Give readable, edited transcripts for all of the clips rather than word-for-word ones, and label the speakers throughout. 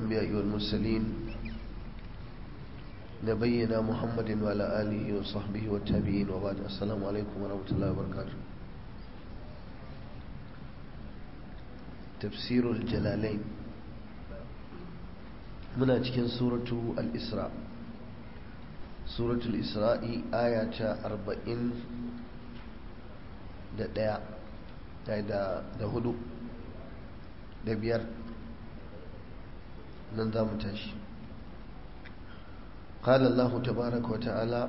Speaker 1: الأنبياء والمرسلين نبينا محمد وعلى آله وصحبه والتابعين وبعد. السلام عليكم ورحمة الله وبركاته. تفسير الجلالين من أجل سورة الإسراء. سورة الإسراء آية 40 da hudu da biyar nan za mu tashi. قال الله تبارك وتعالى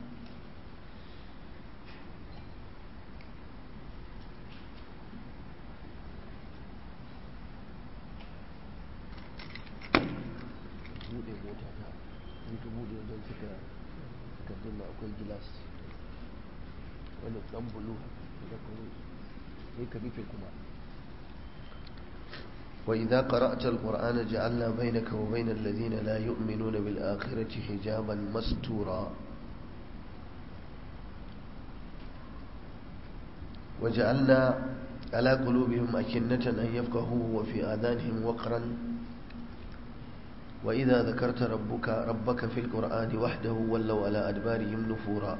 Speaker 1: وإذا قرأت القرآن جعلنا بينك وبين الذين لا يؤمنون بالآخرة حجابا مستورا وجعلنا على قلوبهم أكنة أن يفقهوه وفي آذانهم وقرا وإذا ذكرت ربك في القرآن وحده ولوا على أدبارهم نفورا.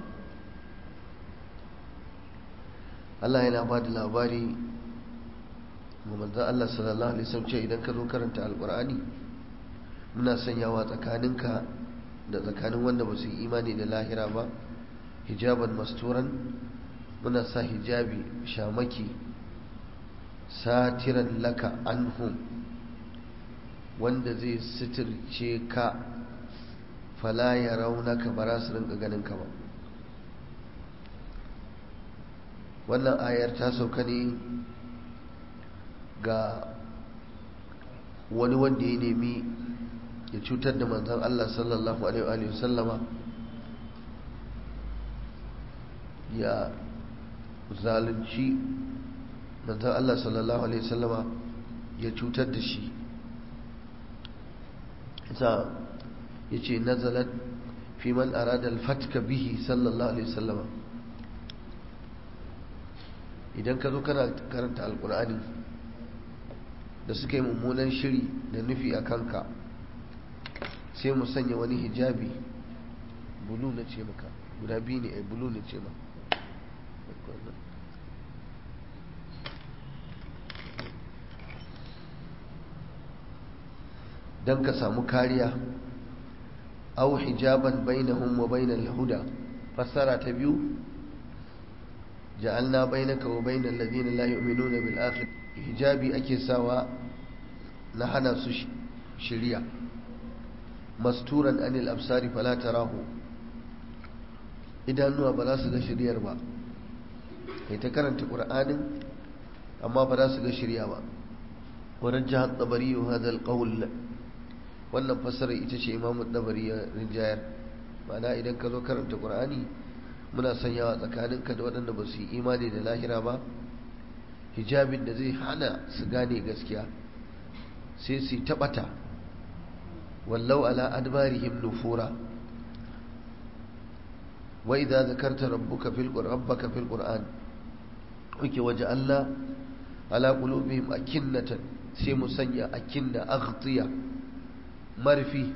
Speaker 1: الله yana ba da labari ga manzon Allah sallallahu alaihi wasallam ce idan ka zo karanta alqur'ani muna sanyawa tsakaninka da tsakanin wanda ba su yi imani da lahira ba hijaban masturan, muna sa hijabi shamaki satiran laka anhum wanda zai sitirce ka fala yarawunaka ba za su rinka ganin ka ba. wannan ayar ta sauka ne ga wani wanda ya nemi ya cutar da manzon Allah sallallahu alaihi wasallama, ya zalunci manzon Allah sallallahu alaihi wasallama, ya cutar da shi. sa yace nazalat fi man arada al-fatka bihi sallallahu alaihi wasallama. idan ka zo kana karanta alkur'ani da suka yi mummunan shiri da nufi a kanka sai mu sanya wani hijabi bulu na ce maka guda biyu ne a bulu na ce ma don ka samu kariya au hijaban bainahum wa bainal huda. fassara ta biyu ja'alna bainaka wa bainal ladina la yu'minuna bil akhir. hijabi ake sawa na hana su shiriya masturan anil absari fala tarahu, idanuwa ba za su ga shiriyar ba. kai ta karanta qur'anin amma ba za su ga shiriya ba. warajjaha at-tabari hadha al-qawl, wannan fasara ita ce imamu at-tabari ya rinjayar. ma'ana idan ka zo karanta qur'ani muna sanyawa tsakaninka da waɗanda ba su yi imani da lahira ba hijabin da zai hana su gane gaskiya, sai su taɓata. wallau ala adbarihim nufura. wa idza zakarta rabbaka fil qur'an uke waje Allah ala qulubihim akinnatan, sai mu sanya akinna aghtiya marfi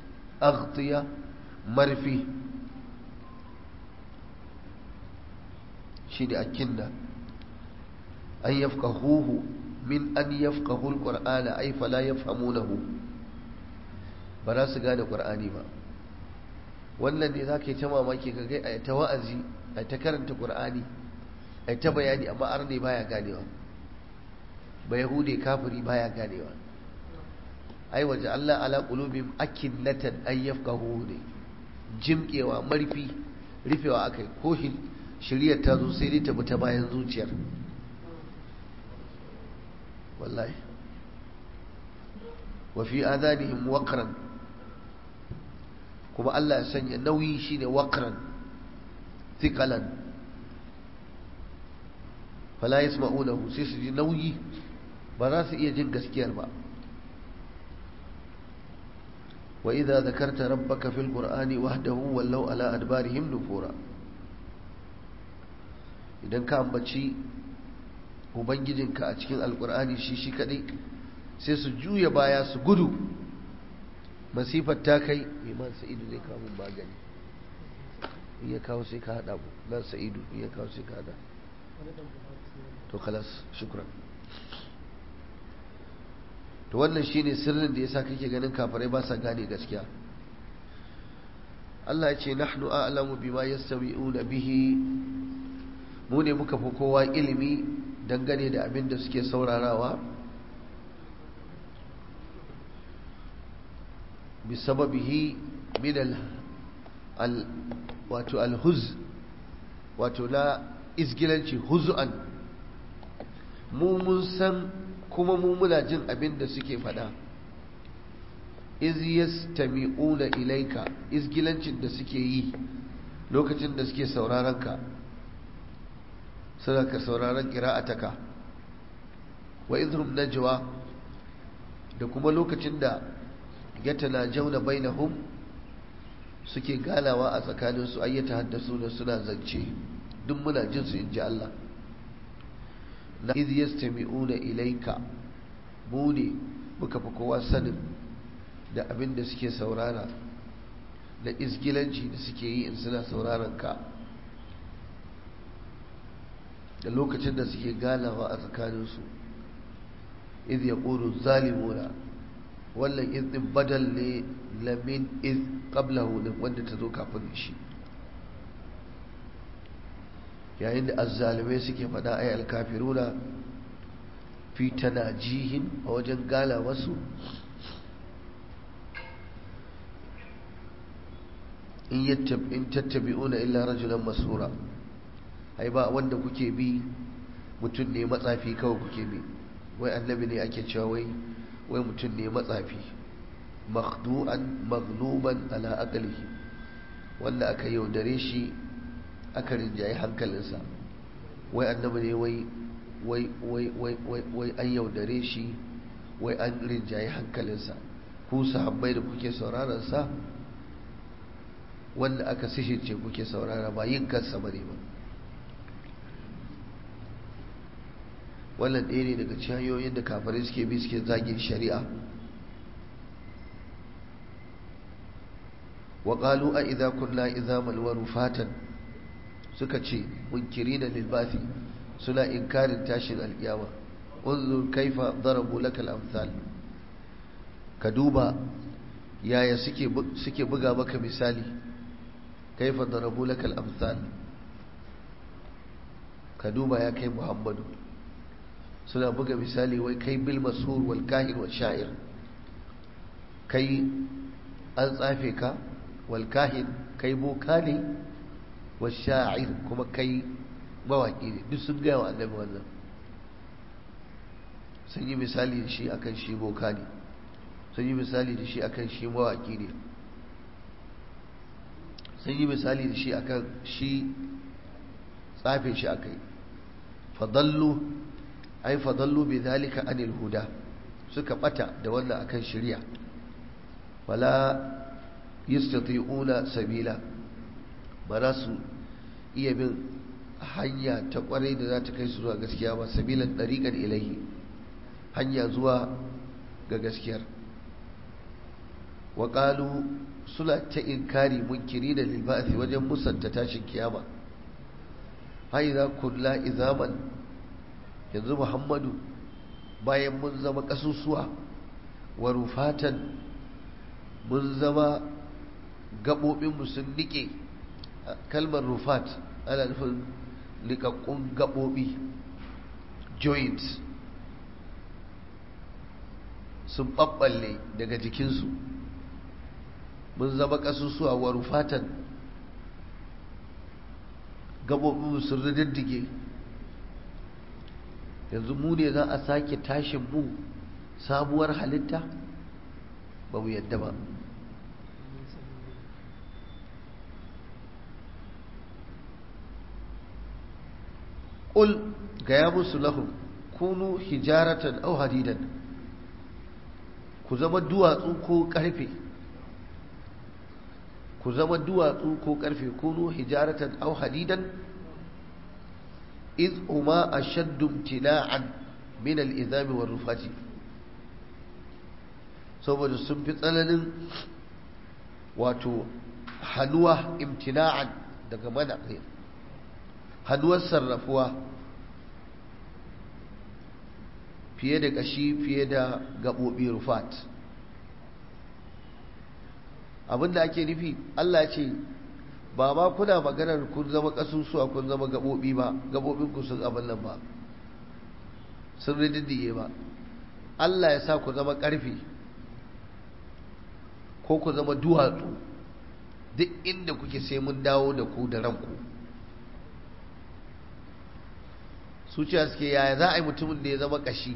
Speaker 1: shi da akinna an yafqahuhu min an yafqahu alqur'ana ay fala yafhamunahu, ba za su gane qur'ani ba. wannan ne zaka yi ta mamaki ka ga ai ta wa'azi ai ta karanta qur'ani ai ta bayani amma arne baya ganewa, ba yahude kafiri baya ganewa. ai waje Allah ala qulubihim akinnatan an yafqahu ne, jimkewa marfi rufewa akai, ko shiriyar ta zo sai dai ta bi ta bayan zuciyar. wallahi wa fi adanihim waqran, kuma Allah ya sanya nauyi shine waqran thiqalan fala yasma'unahu, sai su ji nauyi ba za su iya jin gaskiyar ba. wa idza dhakarta rabbaka fil qur'ani wahdahu wallaw ala adbarihim nufura. idan ka ambaci ubangijinka a cikin alkur'ani shi kadai sai su juya baya su gudu masifar ta kai iman sa'idu zai kawo mun magani in ya kawo sai ka hada mu nan sa'idu in ya kawo sai ka hada to khalas shukran to wannan shine sirrin da yasa kake ganin kafirai ba sa gane gaskiya Allah ya ce nahnu a'lamu bima yastawi'una bihi mu ne muka fi kowa ilimi dangane da abin da suke saurarawa bisababihi min wato alhuz wato la izgilanci huzu'an mu mun san kuma mu muna jin abin da suke faɗa iz yastami'una ilaika izgilancin da suke yi lokacin da suke sauraron ka suna ka sauraron qira'ataka wa idhum najwa da kuma lokacin da yatanajawna bainahum suke galawa a tsakanin su ayyata haddasu da suna zance duk muna jin su inji Allah na iz yastami'una ilaika mu ne muka fi kowa sanin da abin da suke saurara da izgilanci da suke yi in suna sauraron ka da lokacin da suke ganawa a tsakaninsu iz yaqulu zalimuna wannan iz din badal ne lamin iz qablahu din wanda ta zo kafin shi yayin da azzalimai suke faɗa ay alkafiruna fi tanajihim a wajen gala wasu in tattabi'una illa rajulan masura ai ba wanda kuke bi mutum ne matsafi kawai kuke bi wai annabi ne ake cewa wai mutum ne matsafi makhdu'an maghluban ala aqlihi wanda aka yaudare shi aka rinjaye hankalinsa wai annabi ne wai an yaudare shi wai an rinjaye hankalinsa ku sahabbai da kuke sauraron sa wanda aka sihirce kuke saurara ba yin kansa bane ba wannan ɗaya ne daga cikin hanyoyin da kafirai suke bi suke zagin shari'a wa qalu a idza kunna izaman wa rufatan suka ce munkirina lil bathi suna inkarin tashin alkiyama unzur kaifa darabu lakal amsal ka duba yaya suke buga maka misali kaifa darabu lakal amsal ka duba ya kai Muhammadu suna buga misali wai kai bil masur wal kahin wal sha'ir kai an tsafe ka wal kahin kai boka ne wal sha'ir kuma kai mawaki ne duk sun gaya wa annabi wannan sun yi misali da shi akan shi boka ne sun yi misali da shi akan shi mawaki ne sun yi misali da shi akan shi tsafe shi akai fadallu ai fadallu bi zalika anil huda suka bata da wannan akan shari'a wala yastati'una sabila ba za su iya bin hanya ta kwarai da za ta kai su zuwa gaskiya ba sabilan dariqan ilahi hanya zuwa ga gaskiyar wa qalu suna ta inkari munkiri da lil ba'thi wajen musanta tashin kiyama hay za kullu izaman yanzu Muhammadu bayan mun zama kasusuwa wa rufatan mun zama gabobinmu sun nike kalmar rufat ana nufin likakkun gabobi joints sun ɓaɓɓalle daga jikinsu mun zama kasusuwa wa rufatan gabobinmu sun rididdige yanzu mu ne za a sake tashin mu sabuwar halitta ba mu yadda ba ƙul gaya musu lahum kunu hijaratan au hadidan ku zama duwatsu ko ƙarfe ku zama duwatsu ko ƙarfe kunu hijaratan au hadidan إذ هما أشد امتناعا من الإذام والرفات saboda sun fi tsananin wato hannuwa imtina'an daga mana hannuwar sarrafuwa fiye da kashi fiye da gaɓoɓi rufat. Abinda ake nufi Allah ce ba ma kuna maganar kun zama ƙasusuwa kun zama gaɓoɓi ba, gaɓoɓinku sun abin nan ba, sun rididdige ba. Allah ya sa ku zama ƙarfe ko ku zama duwatsu, duk inda kuke sai mun dawo da ku da ranku. Su ce suke yaya za a yi mutumin da ya zama ƙashi,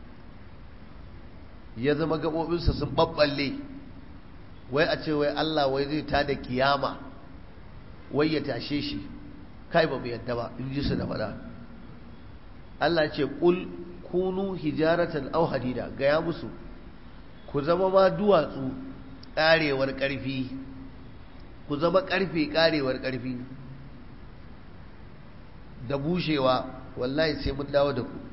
Speaker 1: ya zama gaɓoɓinsa sun ɓaɓɓalle, wai a ce wai Allah wai zai tada kiyama wai ya tashe shi, kai ba mu yadda ba, in ji su da faɗa. Allah ce ƙul kunu hijaratan aw hadida, gaya musu ku zama ma duwatsu ƙarewar ƙarfi, ku zama ƙarfe ƙarewar ƙarfi da bushewa, wallahi sai mun dawo da ku.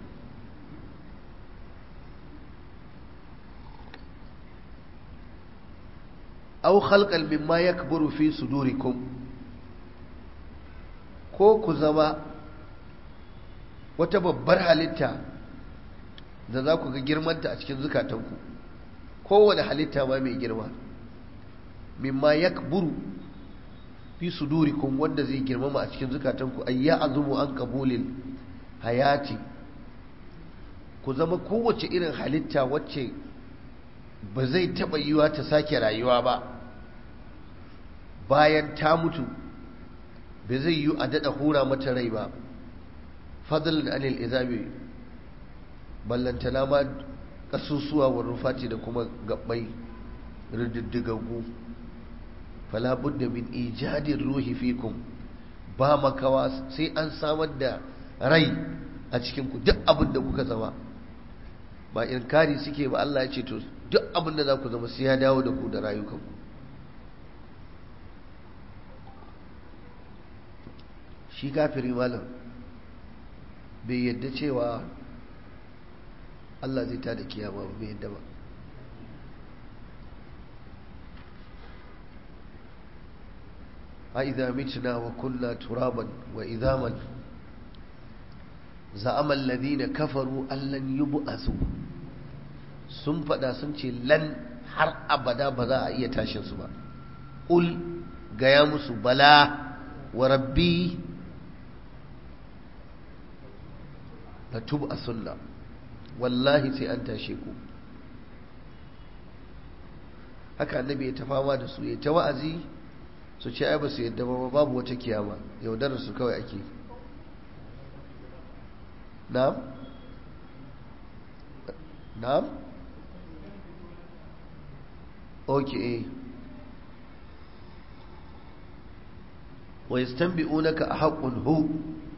Speaker 1: aw khalqan mimma yakburu fi sudurikum, ko ku zama wata babbar halitta da za ku ga girmanta a cikin zukatanku, kowane halitta ma mai girma, mimma yakburu fi sudurikum, wanda zai girmama a cikin zukatanku, ayya azumu an qabulil hayati, ku zama kowace irin halitta wacce ba zai taɓa yiwa ta sake rayuwa ba bayan ta mutu, ba zai yi a daɗa hura mata rai ba, fadlan anil izabi, ballantana ma ƙasusuwa wa rufati da kuma gabbai rididdigaggu. fala budda min ijadin ruhi fikum, ba makawa sai an samar da rai a cikinku, duk abin da kuka zama. Ba inkari suke ba, Allah ya ce to duk abin da za ku zama sai ya dawo da ku da rayukanku. Shi kafiri malam bai yadda cewa Allah zai tada kiyama ba, bai yadda ba. a idza mitna wa kunna turaban wa idhaman za'ama alladhina kafaru allan yub'athu, sun fada sun ce lan, har abada ba za a iya tashin su ba. Qul gaya musu bala wa rabbi la tub'asunna, wallahi sai an tashe ku. haka annabi ya ta fama da su, ya ta wa'azi, su ce ai ba su yadda ba, babu wata kiyama, yaudarar su kawai ake. na'am na'am okay. wa yastanbi'unaka ahaqqun hu,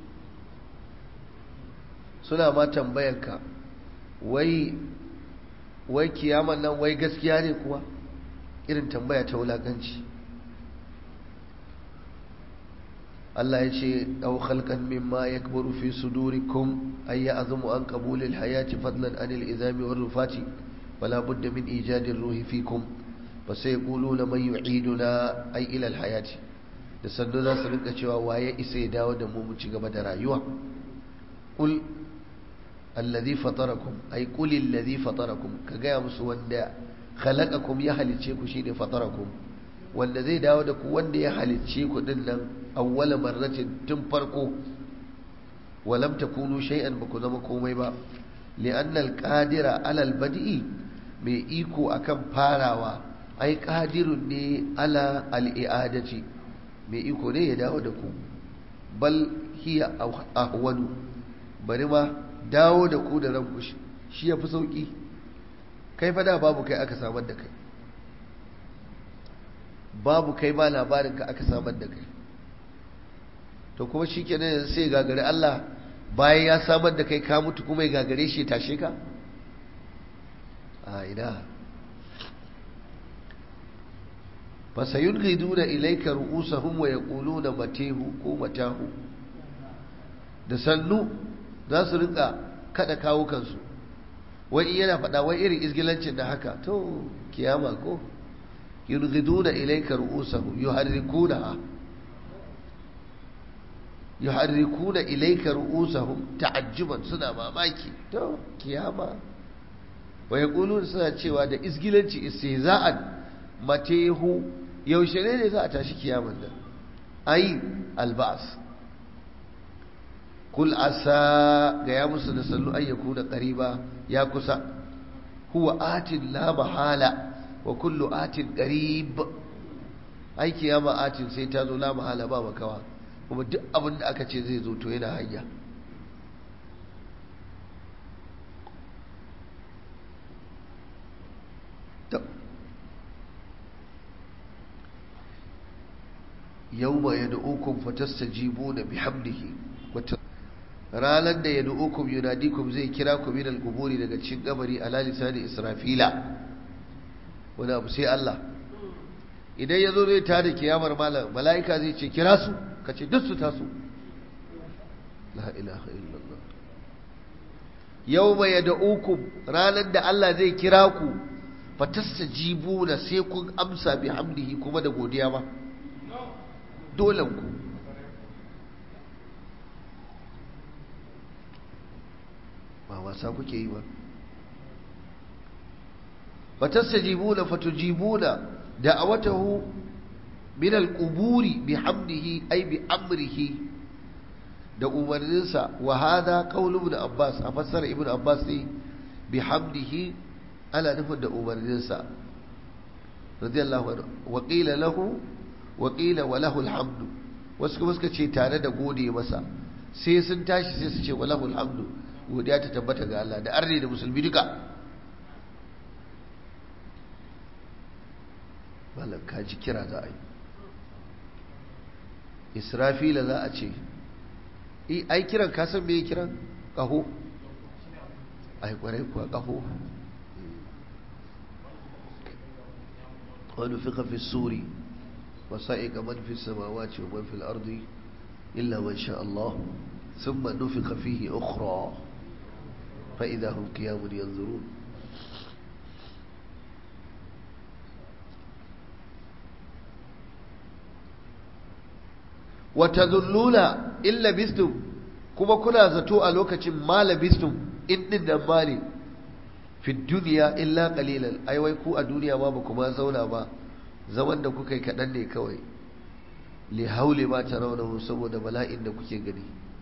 Speaker 1: suna ma tambayanka wai kiyaman nan wai gaskiya ne kuwa, irin tambaya ta wulakanci. Allah ya ce aw khalqan mimma yakburu fi sudurikum ay ya'zumu an qabulil hayati fadlan anil izami war rufati wala budda min ijadin ruhi fikum fa sayquluna man yu'iduna ay ila al hayati, da sandu za su rinka cewa waye isa ya dawo da mu ci gaba da rayuwa. Qul alladhi fatarakum ay qul alladhi fatarakum, ka gaya musu wanda khalaqakum ya halice ku shine fatarakum, wanda zai dawo da ku wanda ya halice ku din nan awwala marratin, tun farko. walam takunu shay'an, ba ku zama komai ba. li'anna al-qadira ala al-badi'i, mai iko akan farawa, ai qadirun ne ala al-i'adati, mai iko ne ya dawo da ku. bal hiya ahwanu, bari ma dawo da ku da ranku shi yafi sauki. kai fa da babu kai aka samar da kai, babu kai ba labarin ka aka samar da kai, to kuma shi kenan sai gagare Allah bayan ya samar da kai ka mutu kuma ya gagare shi tashe ka? a ina. fasayulghiduna ilayka ru'usahum wa yaquluna matehu ko matahu, da sannu za su rinka kada kawo kansu wai yana faɗa wai irin izgilancin da haka to kiyama ko yurghiduna ilayka ru'usahum yuharrikuna ilayka ru'usahum ta'ajjuban, suna mamaki to kiyama. wa yaqulun, suna cewa da izgilanci istihza'an, matehu, yaushe ne za a tashi kiyaman nan, ai alba'as. kul asa, ga ya musu da sallu an yakuna qariba, ya kusa. huwa atin la mahala wa kullu atin qarib, ai kiyama atin sai ta zo la mahala, ba makawa, kuma duk abin da aka ce zai zo to yana hanya. yawma yad'ukum fatastajibuna bihamdihi, ranar da yad'ukum yunadikum zai kira ku min al-quburi, daga cikin kabari, ala lisani israfila. wani abu sai Allah idan yazo zai tada kiyamar mala'ika zai ce kira su, kace duk su taso. la ilaha illallah. yawma yad'ukum, ranar da Allah zai kira ku, fatastajibuna, sai kun amsa bihamdihi, kuma da godiya ba, dolen ku. ba wasa kuke yi ba. fatastajibuna fatujibuna da'awatahu min al-quburi bihamdihi ay bi amrihi, da umarninsa. wa hadha qawlu ibn Abbas, a fassara ibn Abbas ne bihamdihi ana nufin da umarninsa radiyallahu anhu. wa qila lahu wa qila wa lahu alhamdu, wasu kuma suka ce tare da gode masa, sai sun tashi sai su ce wa lahu alhamdu, godiya ta tabbata ga Allah, da arne da musulmi duka. malam kaji kira za a yi. Israfila za a ce ai kiran, ka san me kiran? Kaho. ai kwarai kuwa kaho. wani fiƙa fi suri وصائق من في السماوات ومن في الأرض إلا من شاء الله ثم نفخ فيه أخرى فإذا هم قيام ينظرون. وتذلون إن لبثتم، كما كنا زتوء لوكة ما لبثتم إن النمالي في الدنيا إلا قليلا. أي ويكو الدنيا ما بكما زونا ما zaman da kuka yi kaɗan ne kawai, li haule ma ta raunahu, saboda bala'in da kuke gani,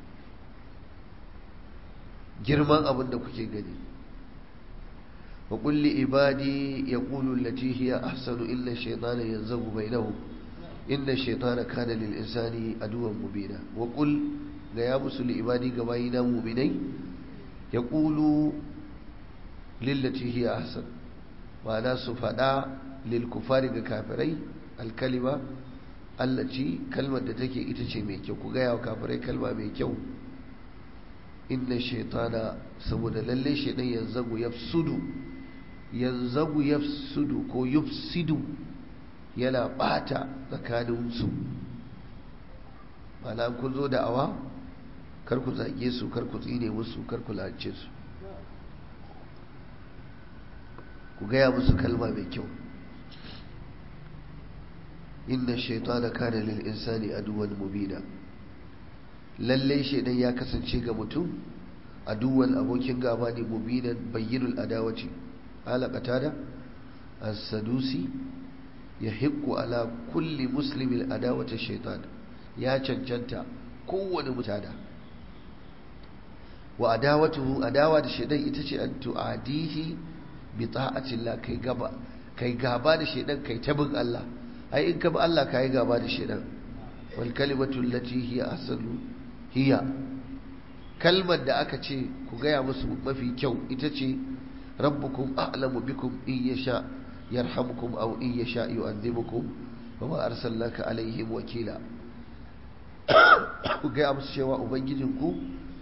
Speaker 1: girman abin da kuke gani. wa kulli ibadi yaqulu allati hiya ahsanu illa shaytana yanzagu bainahum inna shaytana kana lil insani aduwwan mubina. wa qul, ga ya musu li ibadi, ga bayina mu'minai, yaqulu lillati hiya ahsan, ma'ana su faɗa lilkufari ga kafirai, alkalima allaci, kalmar da take ita ce mai kyau. ku gaya wa kafirai kalma mai kyau. inna shaitana, saboda lalle shaitan yanzagu yafsudu ko yufsidu, yana bata tsakaninsu. mana kun zo da awa, kar ku zage su, kar ku tsine musu, kar ku lance su, ku gaya musu kalma mai kyau. inna shaitana kana lil insani aduwwan mubina, lalle shaitan ya kasance ga mutum aduwwan, abokin gaba ne, mubinan, bayyinul adawati. ala qatada as-sadusi yahiqqu ala kulli muslimin adawati shaitan, ya cancanta kowane mutada. wa adawatuhu, adawa da shaitan ita ce an tu'adihi bi ta'atillah, kai gaba da shaitan, kai tabin Allah. ai in ka bi Allah ka yi gaba da shaitan. wal kalimatu allati hiya ahsanu hiya, kalmar da aka ce ku gaya musu mafi kyau ita ce rabbukum a'lamu bikum in yasha yarhamukum aw in yasha yu'adhibukum wa ma arsalnaka alaihim wakila. ku gaya musu cewa ubangijinku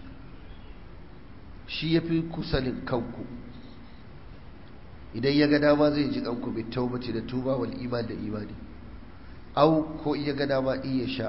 Speaker 1: shi yafi kusanin kanku, idan ya ga dama zai ji kanku bi taubati, da tuba, wal iman, da imani. au ko iya ga dama iya sha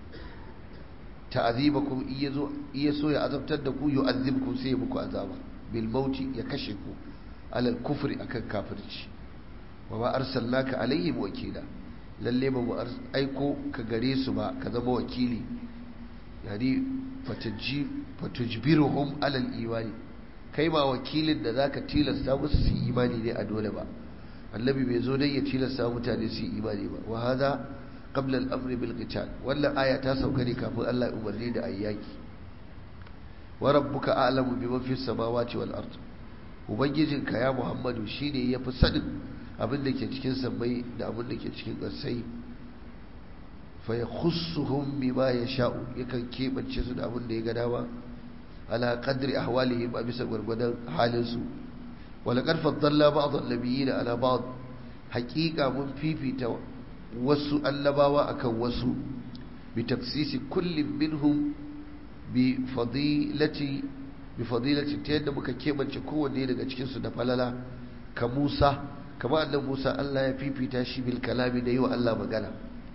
Speaker 1: ta'azibakum iya so ya azabtar da ku, yu'azzibkum sai muku azaba bil mauti ya kashe ku alal kufri akan kafirci wa ma arsalnaka alaihim wakila lalle ba mu aiko ka gare su ba ka zama wakili yani fatujbiruhum alal imani kai ba wakilin da zaka tilasta musu su imani ne a dole ba annabi bai zo dai ya tilasta mutane su imani ba wa hada qabla al-amr bil qital wannan aya ta sauka ne kafin Allah ya umarni da ayyaki wa rabbuka a'lamu bima fi samawati wal ard ubangijinka ya Muhammadu shine yafi sanin abin da ke cikin sammai da abin da ke cikin ƙasai fa yakhussuhum bima yasha'u yakan kebance su da abin da ya ga dama ala qadri ahwalihim a bisa gurgudan halin su wala qad faddalna ba'd an-nabiyyin ala ba'd haqiqa mun fifita wasu annabawa akan wasu bi taksisi kullin minhum bi fadilati ta yadda muka kebance kowanne daga cikin su da falala ka Musa kamar annabi Musa Allah ya fifita shi bil kalami da yi wa Allah magana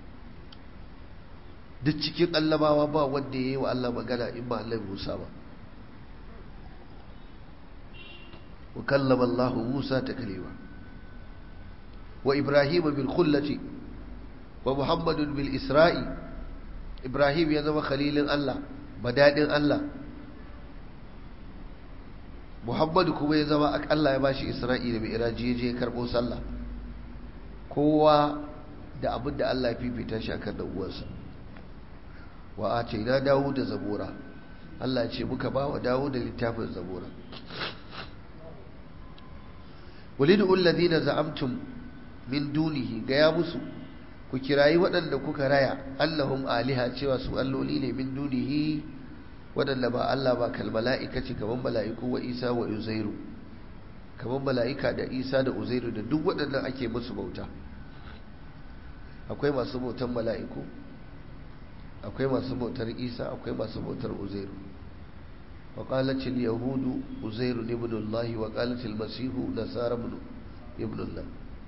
Speaker 1: duk cikin annabawa ba wanda ya yi wa Allah magana in ba annabi Musa ba wa kallama Allah Musa taklima wa Ibrahim bil khullati wa Muhammadun bil isra'i Ibrahim ya zama khalilin Allah badadin Allah Muhammadu kuma ya zama Allah ya bashi Isra'i da Mi'raji ya je ya karbo sallah kowa da abin da Allah ya fifita shi akan dan uwansa wa ataina Dawud da Zabura Allah ya ce muka ba wa Dawud da littafin Zabura walidu alladhina za'amtum min dunihi ga ya musu ku kirayi waɗanda kuka raya annahum aliha cewa su alloli ne min dunihi waɗanda ba Allah ba kal mala'ika ce kaman mala'iku wa Isa wa Uzairu kaman mala'ika da Isa da Uzairu da duk waɗannan ake musu bauta akwai masu bautar mala'iku akwai masu bautar Isa akwai masu bautar Uzairu wa qalat al yahudu Uzairu ibn Allah wa qalat al masih nasara ibn Allah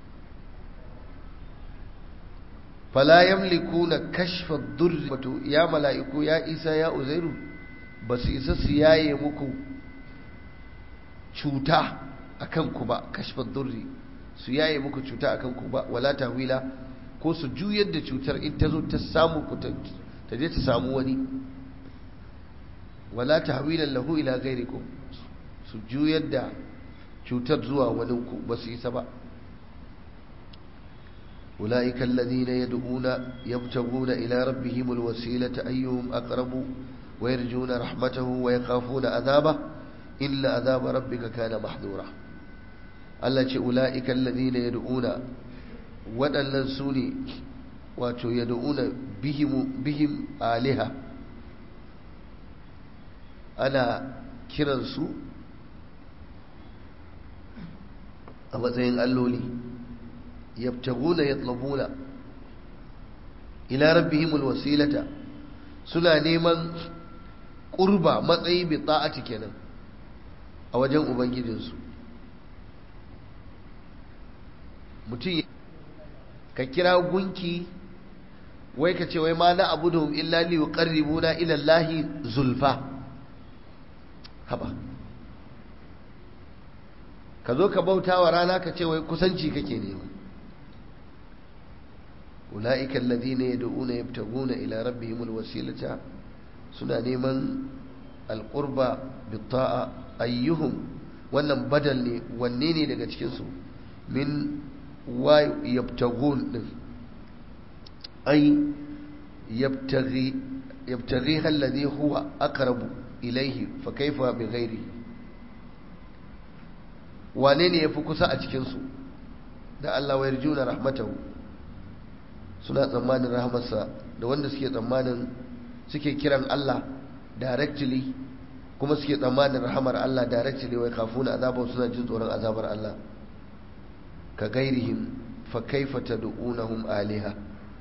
Speaker 1: fala yamlikuna kashfa ad-durr ya mala'iku ya Isa ya Uzairu ba su isa su yaye muku cuta a kanku ba kashfar durri su yaye muku cuta a kanku ba wala tahwila ko su juyar da cutar in ta zo ta samu ku ta je ta samu wani wala tahwilan lahu ila ghairikum su juyar da cutar zuwa wani ku ba su isa ba أولئك الذين يدعون يبتغون إلى ربهم الوسيلة أيهم أقرب ويرجون رحمته ويخافون عذابه إلا عذاب ربك كان محذورا التي أولئك الذين يدعون ودلن سوني واتو يدعون بهم آلهة أنا كرنسو أمتين اللولي يبتغون يطلبون إلى ربهم الوسيلة سنة نيمان ƙurba matsayi bi ta'ati kenan a wajen ubangijinsu mutum ka kira gunki wai ka ce wai ma na abuduhum illa li yuqarribuna ila Allahi zulfa haba ka zo ka bauta wa rana ka ce wai kusanci kake nema ulaika alladhina yad'una yabtaguna ila rabbihim alwasilata suna neman alƙurba bitta'a ayyuhum wannan badal ne wanne ne daga cikinsu min wa yabtagun din ay yabtaghi alladhi huwa aqrabu ilayhi fa kaifa bi ghairihi wane ne yafi kusa a cikinsu da Allah wa yarjuna rahmatahu suna tsammanin rahmarsa da wanda suke tsammanin suke kiran Allah directly kuma suke tsammanin rahamar Allah directly wai kafuna azabar suna jin tsoron azabar Allah ka gairihim fa kaifa tad'unahum aliha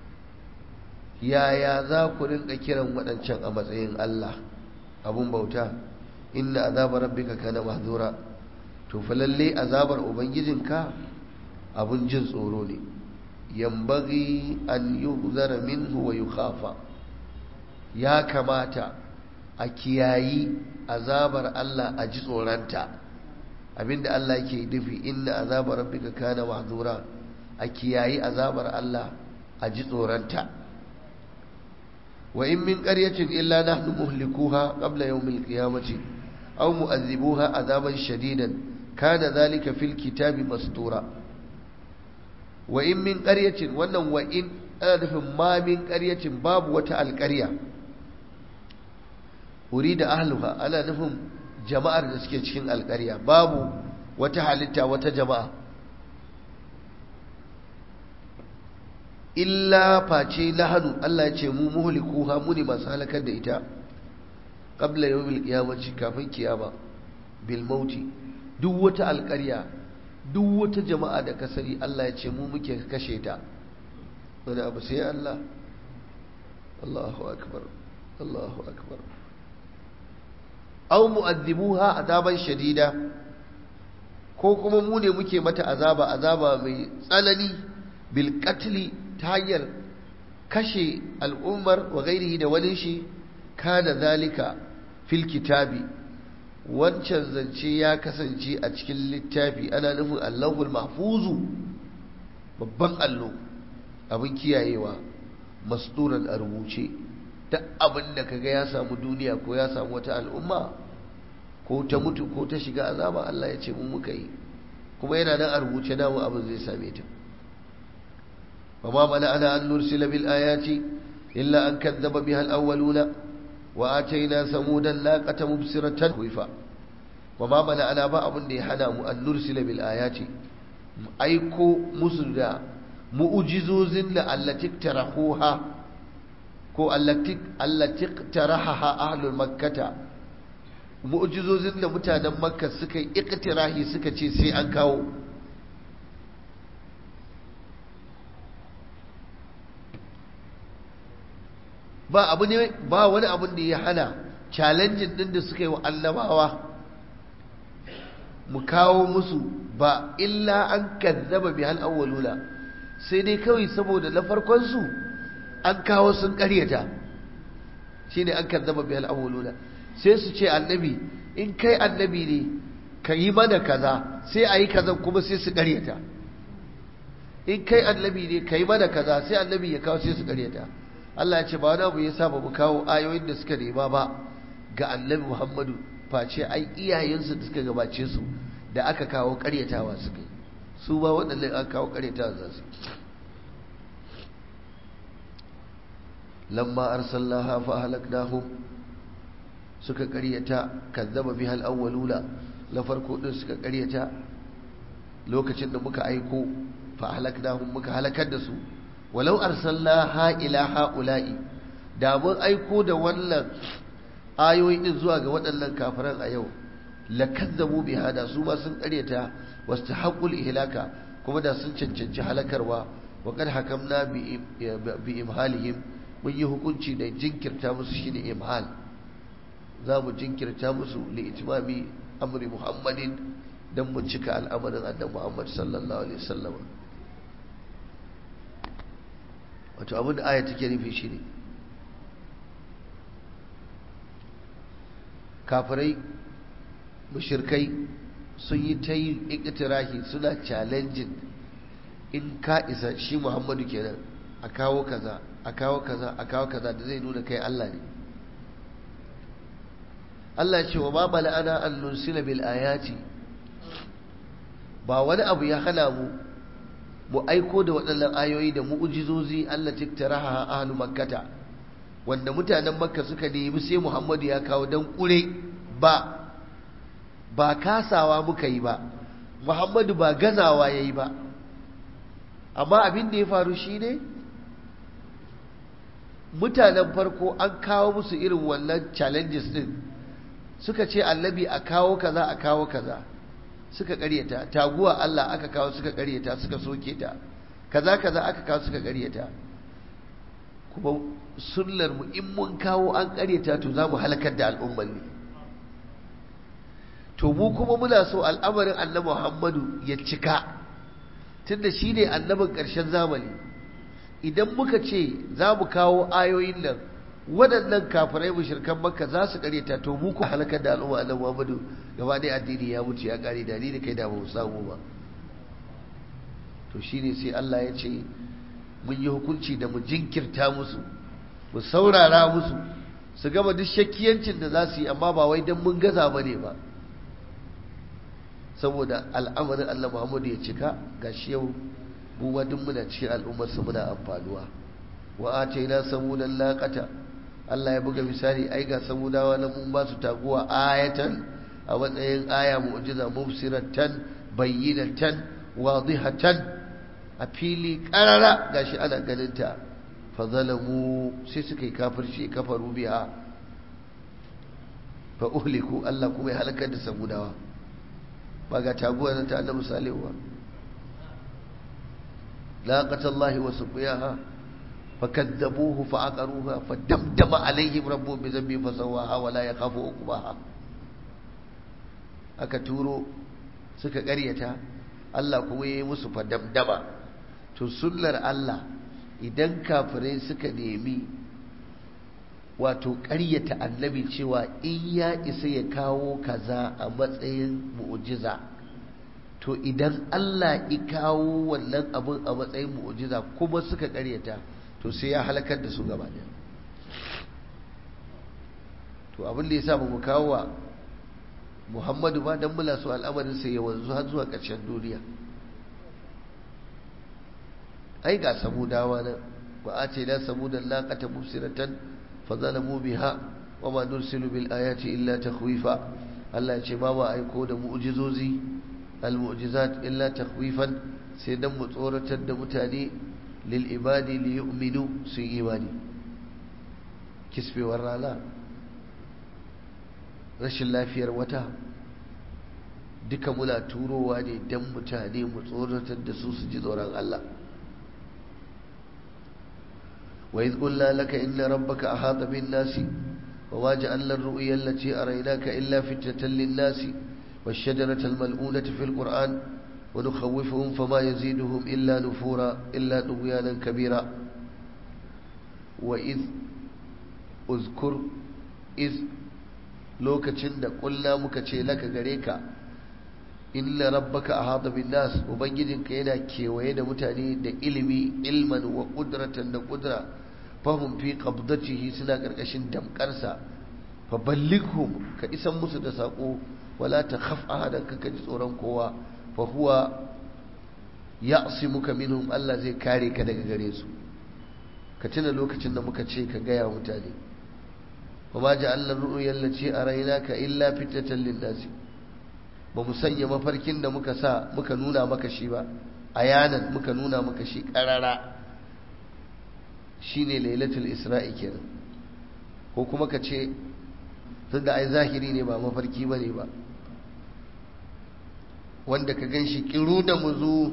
Speaker 1: yaya za ku rinka kiran waɗancan a matsayin Allah abun bauta inna azabar rabbika kana mahzura to fa lalle azabar ubangijinka abun jin tsoro ne yambagi an yuhzara minhu wa yukhafa ya kamata a kiyayi azabar Allah a ji tsoronta abinda Allah yake nufi inna azaba rabbika kana mahdura a kiyayi azabar Allah a ji tsoranta wa in min qaryatin illa nahnu muhlikuha qabla yawmil qiyamati aw mu'adhibuha azaban shadidan kana dhalika fil kitabi mastura wa in min qaryatin wannan wa in ana nufin ma min qaryatin babu wata alƙarya urida ahluha ana nufin jama'ar da suke cikin alƙarya babu wata halitta wata jama'a illa face lahanu Allah ya ce mu muhlikuha muni masu halakar da ita qabla yawmil qiyamati kafin kiyama bil mauti duk wata alƙarya duk wata jama'a da kasari Allah ya ce mu muke kashe ta wani abu sai Allah Allahu akbar Allahu akbar aw mu'adhibuha azaban shadida ko kuma mu ne muke mata azaba mai tsanani bil qatli ta hanyar kashe al'ummar wa gairihi da wani shi kana zalika fil kitabi wancan zance ya kasance a cikin littafi ana nufin Allahul mahfuzu babban allo abin kiyayewa masturan a rubuce duk abin da kaga ya samu duniya ko ya samu wata al'umma ko ta mutu ko ta shiga azaba Allah ya ce mu muka yi kuma yana nan a rubuce namu abin zai same ta وما منعنا أن نرسل بالآيات إلا أن كذب بها الأولون وآتينا ثمود الناقة مبصرة خوفا وما منعنا بعض حنا أن نرسل بالآيات أيكو مسردا مؤجزوز التي اقترحوها التي اقترحها أهل مكة مؤجزوز متانا مكة سكي اقتراحي سكي سي أنكاو ba wani abun da ya hana challenging din da suka yi wa annabawa mu kawo musu ba illa an kazzaba bihal awwaluna sai dai kawai saboda na farkon su an kawo sun karyata shine an kazzaba bihal awwaluna sai su ce annabi in kai annabi ne ka yi mana kaza sai ayi kaza kuma sai su karyata in kai annabi ne ka yi mana kaza sai annabi ya kawo sai su karyata Allah ya ce ba wani abu ya sa ba mu kawo ayoyin da suka nema ba ga annabi Muhammadu face ai iyayensu da suka gabace su da aka kawo karyatawa suka yi su ba waɗannan aka kawo karyatawa za su lamma arsalnaha fa halaknahum suka karyata kazzaba biha al-awwaluna la farko din suka karyata lokacin da muka aiko fa halaknahum muka halakar da su walau arsalnaha ila haula'i da mun aiko da wannan ayoyi din zuwa ga waɗannan kafiran a yau lakazzabu biha da su ma sun ƙaryata wastahaqul ihlaka kuma da sun cancanci halakarwa wa qad hakamna bi imhalihim mun yi hukunci da jinkirta musu shine imhal za mu jinkirta musu li itmami amri muhammadin dan mu cika al'amarin annabi muhammad sallallahu alaihi wasallam wato abin da aya take nufi shi ne kafirai mushirkai sun yi ta yi ikitirahi suna challenging in ka isa shi muhammadu kenan a kawo kaza a kawo kaza a kawo kaza da zai nuna kai Allah ne Allah ce wa ma bala'ana an nursila bil ayati ba wani abu ya hana mu aiko da waɗannan ayoyi da mu'ujizozi Allah tiktaraha ahlu makkata wanda mutanen makka suka nemi sai Muhammadu ya kawo dan kure ba kasawa muka yi ba Muhammadu ba gazawa yayi ba amma abin da ya faru shine mutanen farko an kawo musu irin wannan challenges din suka ce annabi a kawo kaza a kawo kaza suka karyata taguwa Allah aka kawo suka karyata suka soke ta kaza kaza aka kawo suka karyata kuma sunnar mu in mun kawo an karyata to zamu halakar da al'ummar ne to mu kuma muna so al'amarin annabi Muhammadu ya cika tunda shine annabin ƙarshen zamani idan muka ce za mu kawo ayoyin nan waɗannan kafirai mushrikan makka za su karyata to mu ku halakar da al'umma annabi Muhammadu gaba ɗaya addini ya mutu ya kare da ni da kai da ba mu samu ba to shine sai Allah ya ce mun yi hukunci da mu jinkirta musu mu saurara musu su gama duk shakkiyancin da za su yi amma ba wai don mun gaza ba ne ba saboda al'amarin Allah Muhammadu ya cika gashi yau mu ma duk muna cikin al'ummarsa muna amfanuwa wa ataina samudan laqata Allah ya buga misali ai ga samudawa na mun ba su taguwa ayatan a matsayin aya mu'jiza mubsiratan bayyinatan wadihatan a fili karara gashi ana ganin ta fa zalamu sai suka yi kafirci kafaru biha fa uhliku Allah kuma ya halakar da samudawa ba ga taguwa na ta annabi salihu ba laqatallahi wa suqiyaha fakadzabuhu fa'aqaruha fadamdama alaihim rabbuhum bi dhanbihim fasawaha wa la yakhafu uqbaha aka turo suka ƙaryata Allah kuma yayi musu fadamdama to sunnar Allah idan kafirai suka nemi wato ƙaryata annabi cewa in ya isa ya kawo kaza a matsayin mu'jiza to idan Allah ya kawo wannan abin a matsayin mu'jiza kuma suka ƙaryata to sai ya halakar da su gaba ɗaya to abin da ya sa mu kawo wa Muhammadu ba dan mula su al'amarin sai ya wanzu har zuwa ƙarshen duniya ai ga samudawa nan wa ace la samudan laqata mubsiratan fazalamu biha wa ma nursilu bil ayati illa takhwifa Allah ya ce ba ma aiko da mu'jizozi al mu'jizat illa takhwifan sai dan mu tsoratar da mutane lil ibadi li yu'minu su imani kisbewar rana rashin lafiyar wata duka muna turowa ne dan mutane mu tsoratar da su su ji tsoron Allah وإذ قلنا لك إن ربك أحاط بالناس وما جعلنا الرؤيا التي أريناك إلا فتنة للناس والشجرة الملعونة في القرآن ونخوفهم فما يزيدهم إلا نفورا إلا طغيانا كبيرا وإذ أذكر إذ لوكتشن قلنا مكتشي لك غريكا إن ربك أحاط بالناس وبنجدك هنا كيوين متاني دا إلمي علما وقدرة دا قدرة فهم في قبضته سنا كركشن دم كرسا فبلغهم كإسم مسد ساقو ولا تخف أحدا كجز أورانكوا فهو يعصمك منهم الله زي كاري كدك غريسو كتنا لوكتشن مكتشي كغايا متاني وما جعلنا الرؤيا التي أريناك إلا فتنة للناس ba mu sanya mafarkin da muka nuna maka shi ba ayanan muka nuna maka shi karara shine lailatul isra'i kenan ko kuma ka ce tunda ai zahiri ne ba mafarki bane ba wanda ka ganshi kiru da muzu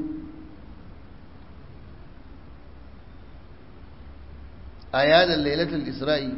Speaker 1: ayanan lailatul isra'i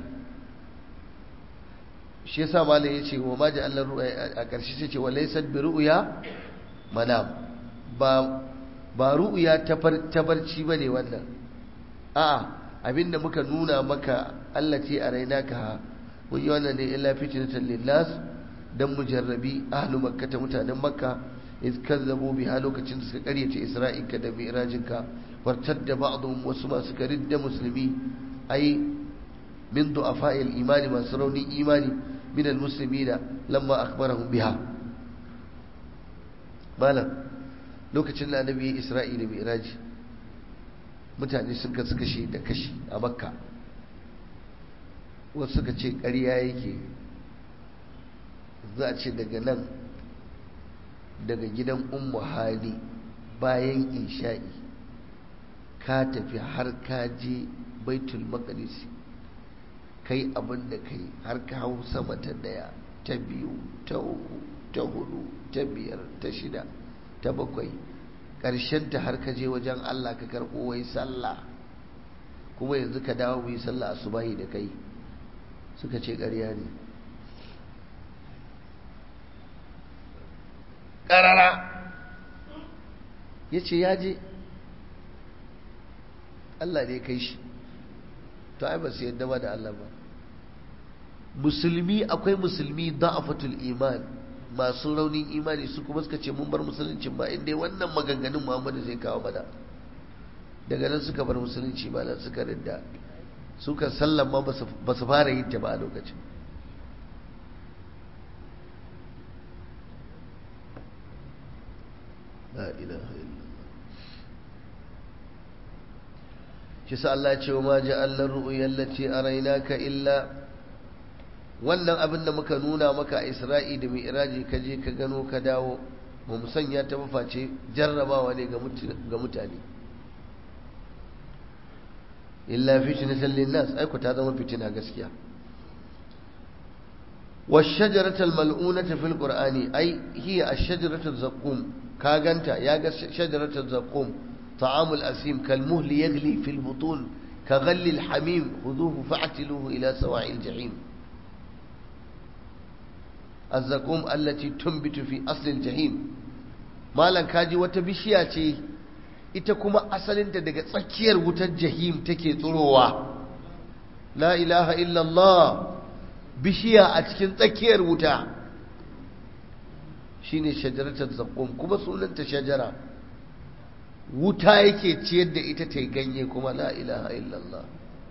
Speaker 1: shi yasa malai yace wa ma ja'alna ru'ya a ƙarshe sai ce walaysa bi ru'ya manam ba ru'ya ta barci bane wannan a'a abinda muka nuna maka Allah ce a rainaka mun yi wannan ne illa fitnatan linnas dan mujarrabi ahlu makkah mutanen makka iz kazzabu biha lokacin da suka karyace isra'inka da mi'rajinka wartadda ba'dhum wasu ma suka ridda musulmi ai min du'afa'il imani masu raunin imani من المسلمين لما أخبرهم بها مالا lokacin da annabi Isra'ila mai iraji mutane sun kasu kashi da kashi a makka wasu suka ce ƙarya yake za a ce daga nan daga gidan ummu hali bayan isha'i ka tafi har ka je baitul maqdis kai abin da kai har ka hau sama ta daya ta biyu ta uku ta hudu ta biyar ta shida ta bakwai ta har ka je wajen Allah ka karɓo wai sallah kuma yanzu ka dawo mu yi sallah asubahi da kai suka ce ƙarya ne ƙarara ya ce ya je Allah ne kai shi to ai ba su yadda ba da Allah ba musulmi akwai musulmi da'afatul iman masu raunin imani su kuma suka ce mun bar musuluncin ba inda wannan maganganun Muhammadu zai kawo mana daga nan suka bar musulunci ba nan suka ridda suka sallama ba su fara yin ta ba a lokacin la ilaha illallah shi sa Allah ya ce wa ma ja'alna ru'yal lati araynaka illa wannan abin da muka nuna maka a Isra'i da Mi'raji ka je ka gano ka dawo ba mu sanya ta face jarrabawa ne ga mutane illa fitnatan linnas ai ku ta zama fitina gaskiya washajaratul mal'unata fil qur'ani ai hiya ash-shajaratu zaqqum ka ganta ya ga shajaratul zaqqum ta'amul asim kal muhli yaghli fil butun ka ghalli al-hamim khuduhu fa'tiluhu ila sawa'il jahim الزقوم التي تنبت في أصل الجحيم مالا كاجي وتبشيا ce ita kuma asalinta daga tsakiyar wutar jahim take tsurowa la ilaha illallah bishiya a cikin tsakiyar wuta shine shajaratul zaqum kuma sunanta shajara wuta yake ciyar da ita ta ganye kuma la ilaha illallah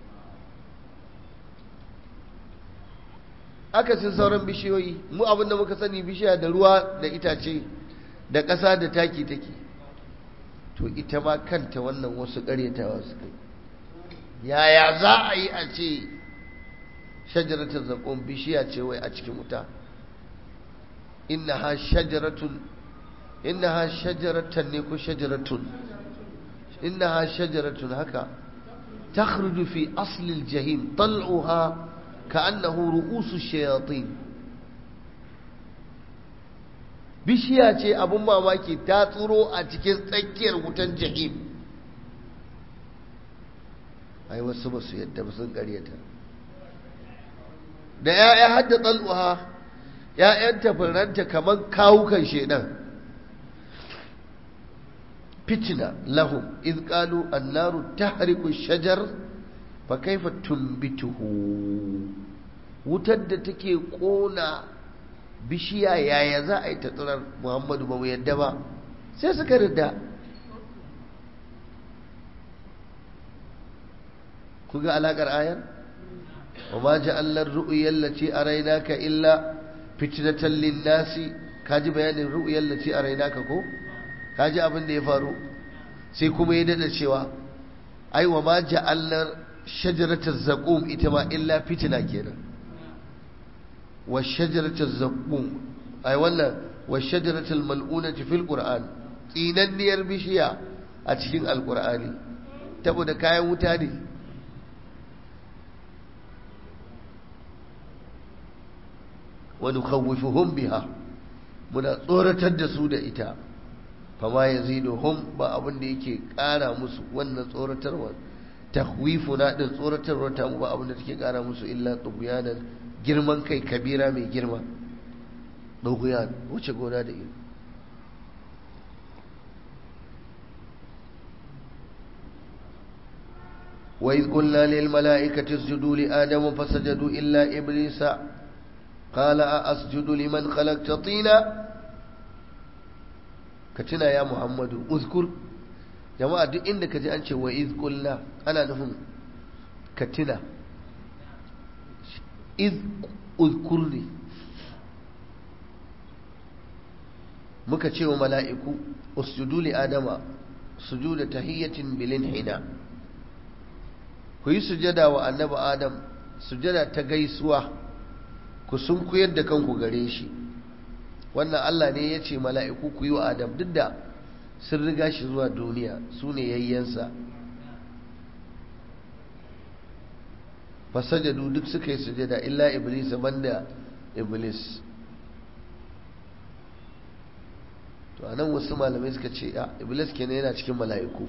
Speaker 1: akasin sauran bishiyoyi mu abinda muka sani bishiya da ruwa da itace da ƙasa da taki take to ita ma kanta wannan wasu ƙaryatawa su kai yaya za a yi a ce shajaratul zaqum bishiya ce wai a cikin wuta innaha shajaratan ne ko shajaratun innaha shajaratun haka takhruju fi asli aljahim tal'uha كأنه رؤوس الشياطين bishiya ce abun mamaki ta tsiro a cikin tsakiyar wutan jahim ai wasu ba su yadda ba sun karyata da ya'ya hadda tsal'uha ya'yan tafiranta kamar kawukan shedan fitina lahum iz qalu an-naru tahriqu shajar fa kaifa tumbituhu wutar da take kona bishiya yaya za a yi ta tsirar Muhammadu ba mu yadda ba sai suka ridda ku ga alakar ayar wa ma ja'alna ar-ru'ya allati araynaka illa fitnatan lin-nasi kaji bayanin ru'ya allati araynaka ko kaji abin da ya faru sai kuma ya dada cewa ai wa ma ja'alna shajaratul zaqum ita ma illa fitna kenan wa shajaratul zaqum ai wannan wa shajaratul mal'unati fil qur'an tsinanniyar bishiya a cikin alqur'ani saboda kayan wuta ne wa nukhawwifuhum biha muna tsoratar da su da ita fama yaziduhum ba abin da yake kara musu wannan tsoratarwa tahwifuna din tsoratarwar ta mu ba abin da take kara musu illa tughyanan girman kai kabira mai girma tughyan wuce gona da ido wa idh qulna lil mala'ikati isjudu li adama fasajadu illa iblisa qala a asjudu liman khalaqta tina katina ya muhammadu uzkur jama'a duk inda ka ji an ce wa iz qulna ana nufin katina iz uzkurni muka ce wa mala'iku usjudu li adama sujuda tahiyyatin bilin hina ku yi sujada wa annabi adam sujada ta gaisuwa ku sunkuyar da kanku gare shi wannan Allah ne ya ce mala'iku ku yi wa adam duk da sun riga shi zuwa duniya su ne yayyansa fasajadu duk suka yi sujada illa iblis banda iblis to anan wasu malamai suka ce iblis kenan yana cikin mala'iku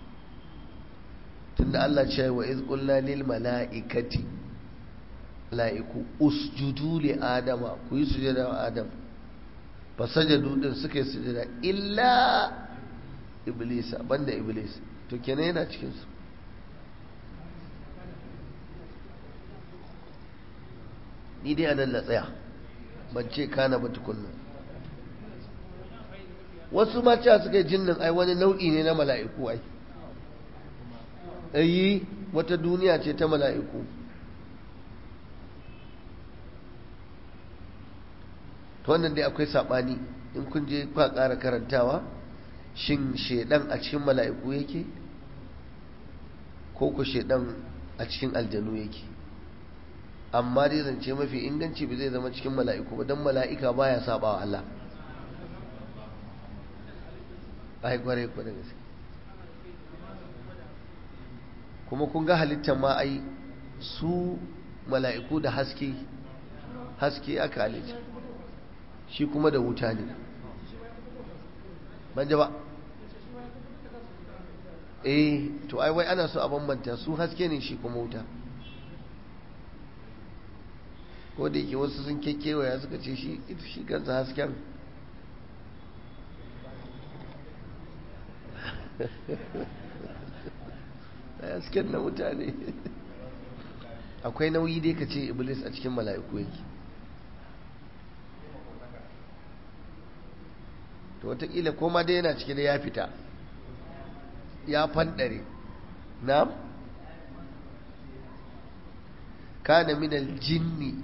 Speaker 1: tunda Allah ce wa iz qulna lil mala'ikati mala'iku usjudu li adama ku yi sujada wa adam fasajadu din suka yi sujada illa iblis banda iblis to kenan yana cikin su ni dai anan na tsaya ban ce kana ba tukunna. wasu ma cewa suka yi jinnin ai wani nau'i ne na mala'iku ai ayi wata duniya ce ta mala'iku. to wannan dai akwai sabani in kun je kwa ƙara karantawa, shin shedan a cikin mala'iku yake ko ku shedan a cikin aljanu yake? amma dai zance mafi inganci ba zai zama cikin mala'iku ba, don mala'ika baya saba wa Allah. ai gware ku da gaske. kuma kun ga halittar ma ai su mala'iku da haske aka halitta, shi kuma da wuta ne. ban ji ba? to ai wai ana so a bambanta, su haske ne shi kuma wuta. ko da yake wasu sun kekewaya suka ce shi kansa hasken hasken na wuta ne. akwai nauyi dai ka ce iblis a cikin mala'iku yake. to wataƙila koma dai yana cike da ya fita ya fandare. na'am, kana minal jinni,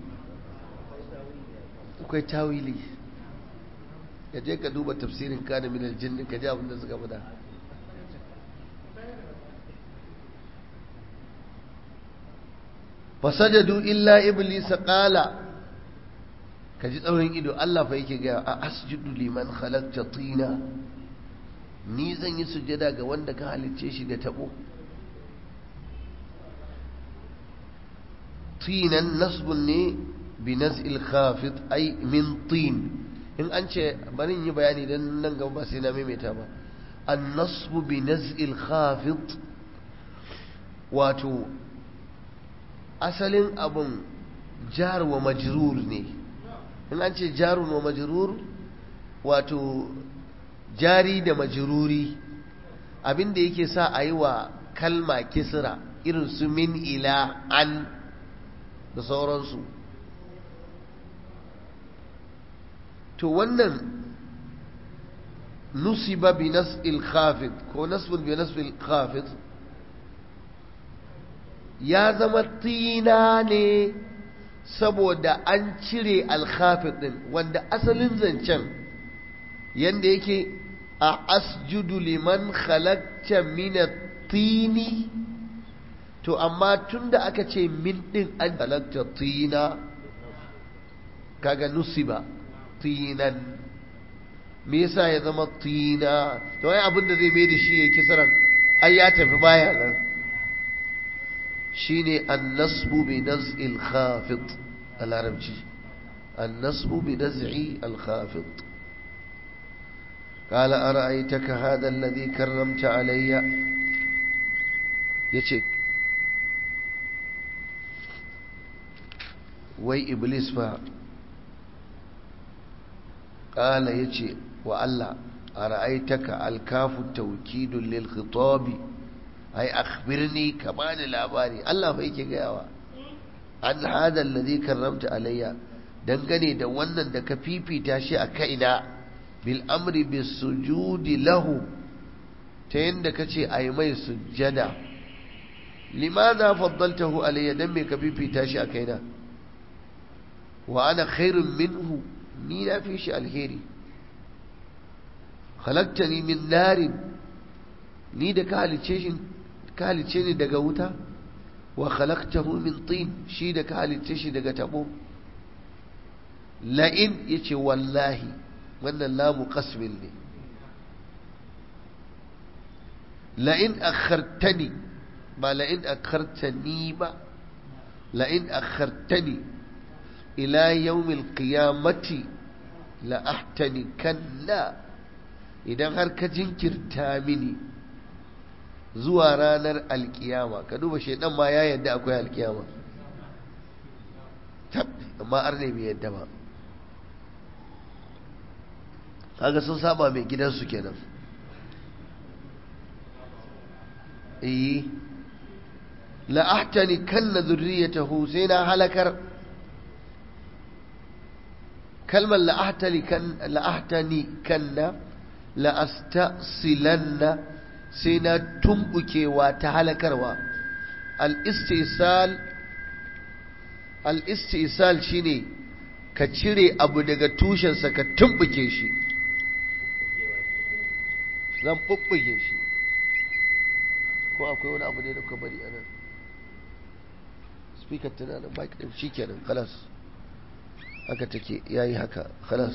Speaker 1: akwai tawili. ka je ka duba tafsirin kana minal jinni ka ji abinda suka faɗa. fasajadu illa iblis qala, ka ji tsaurin ido. Allah fa yake ga a asjudu liman khalaqta tina, ni zan yi sujada ga wanda ka halicce shi da tabo. tinan nasbun ne bi naz'il khafid ay min tin. in an ce bari yi bayani dan nan gaba ba sai na maimaita ba. an nasbu bi naz'il khafid, wato asalin abun jar wa majrur ne. in an ce jarun wa majrur, wato jari da majruri, abinda yake sa a yi wa kalma kisra, irin su min, ila, an da sauransu. to wannan nusiba bi nas'il khafid ko nasbun bi nas'il khafid ya zama tina ne saboda an cire alkhafid din, wanda asalin zancen yanda yake a asjudu liman khalaqta min at-tini. to amma tunda aka ce min din an khalaqta tina, kaga nusiba tinan. me yasa ya zama tina? to ai abinda zai mai da shi ya kisaran ai ya tafi baya nan. shine an-nasbu bi naz'il khafid al-arabci, an-nasbu bi naz'i al-khafid. قال أرأيتك هذا الذي كرمت علي، yace wai iblis fa قال yace wa Allah ara'aitaka al-kafu tawkidun lil khitabi, ai akhbirni, ka bani labari. Allah fa yake gayawa an hada alladhi karramta alayya, dangane da wannan da ka fifita shi a kaina, bil amri bis sujudi lahu, ta yanda kace ai mai sujjada. limadha faddaltahu alayya, dan me ka fifita shi a kaina? wa ana khairun minhu, ni na fi shi alheri. khalaqtani min narin, ni da ka halice ni daga wuta. wa khalaqtahu min tin, shi da ka halice shi daga tabo. la'in, yace wallahi, wannan lamu qasmin ne. la'in akhartani, ba la'in akhartani ba, la'in akhartani ila yawmil qiyamati la ahtani kanna, idan har ka jinkirta mini zuwa ranar alkiyama. ka duba shaidan ma ya yadda akwai alkiyama, amma arne bai yadda ba. kaga sun saba mai gidansu kenan. la ahtani kanna zurriyatahu, sai na halakar kalmar la'ahtani kanna la'astasilanna sai na tumbukewa ta halakarwa. al-istisal shine ka cire abu daga tushensa ka tumbuke shi. zan bubbuge shi. ko akwai wani abu ne da ka bari anan? speaker tana da mic din, shikenan khalas haka take, yayi haka khalas.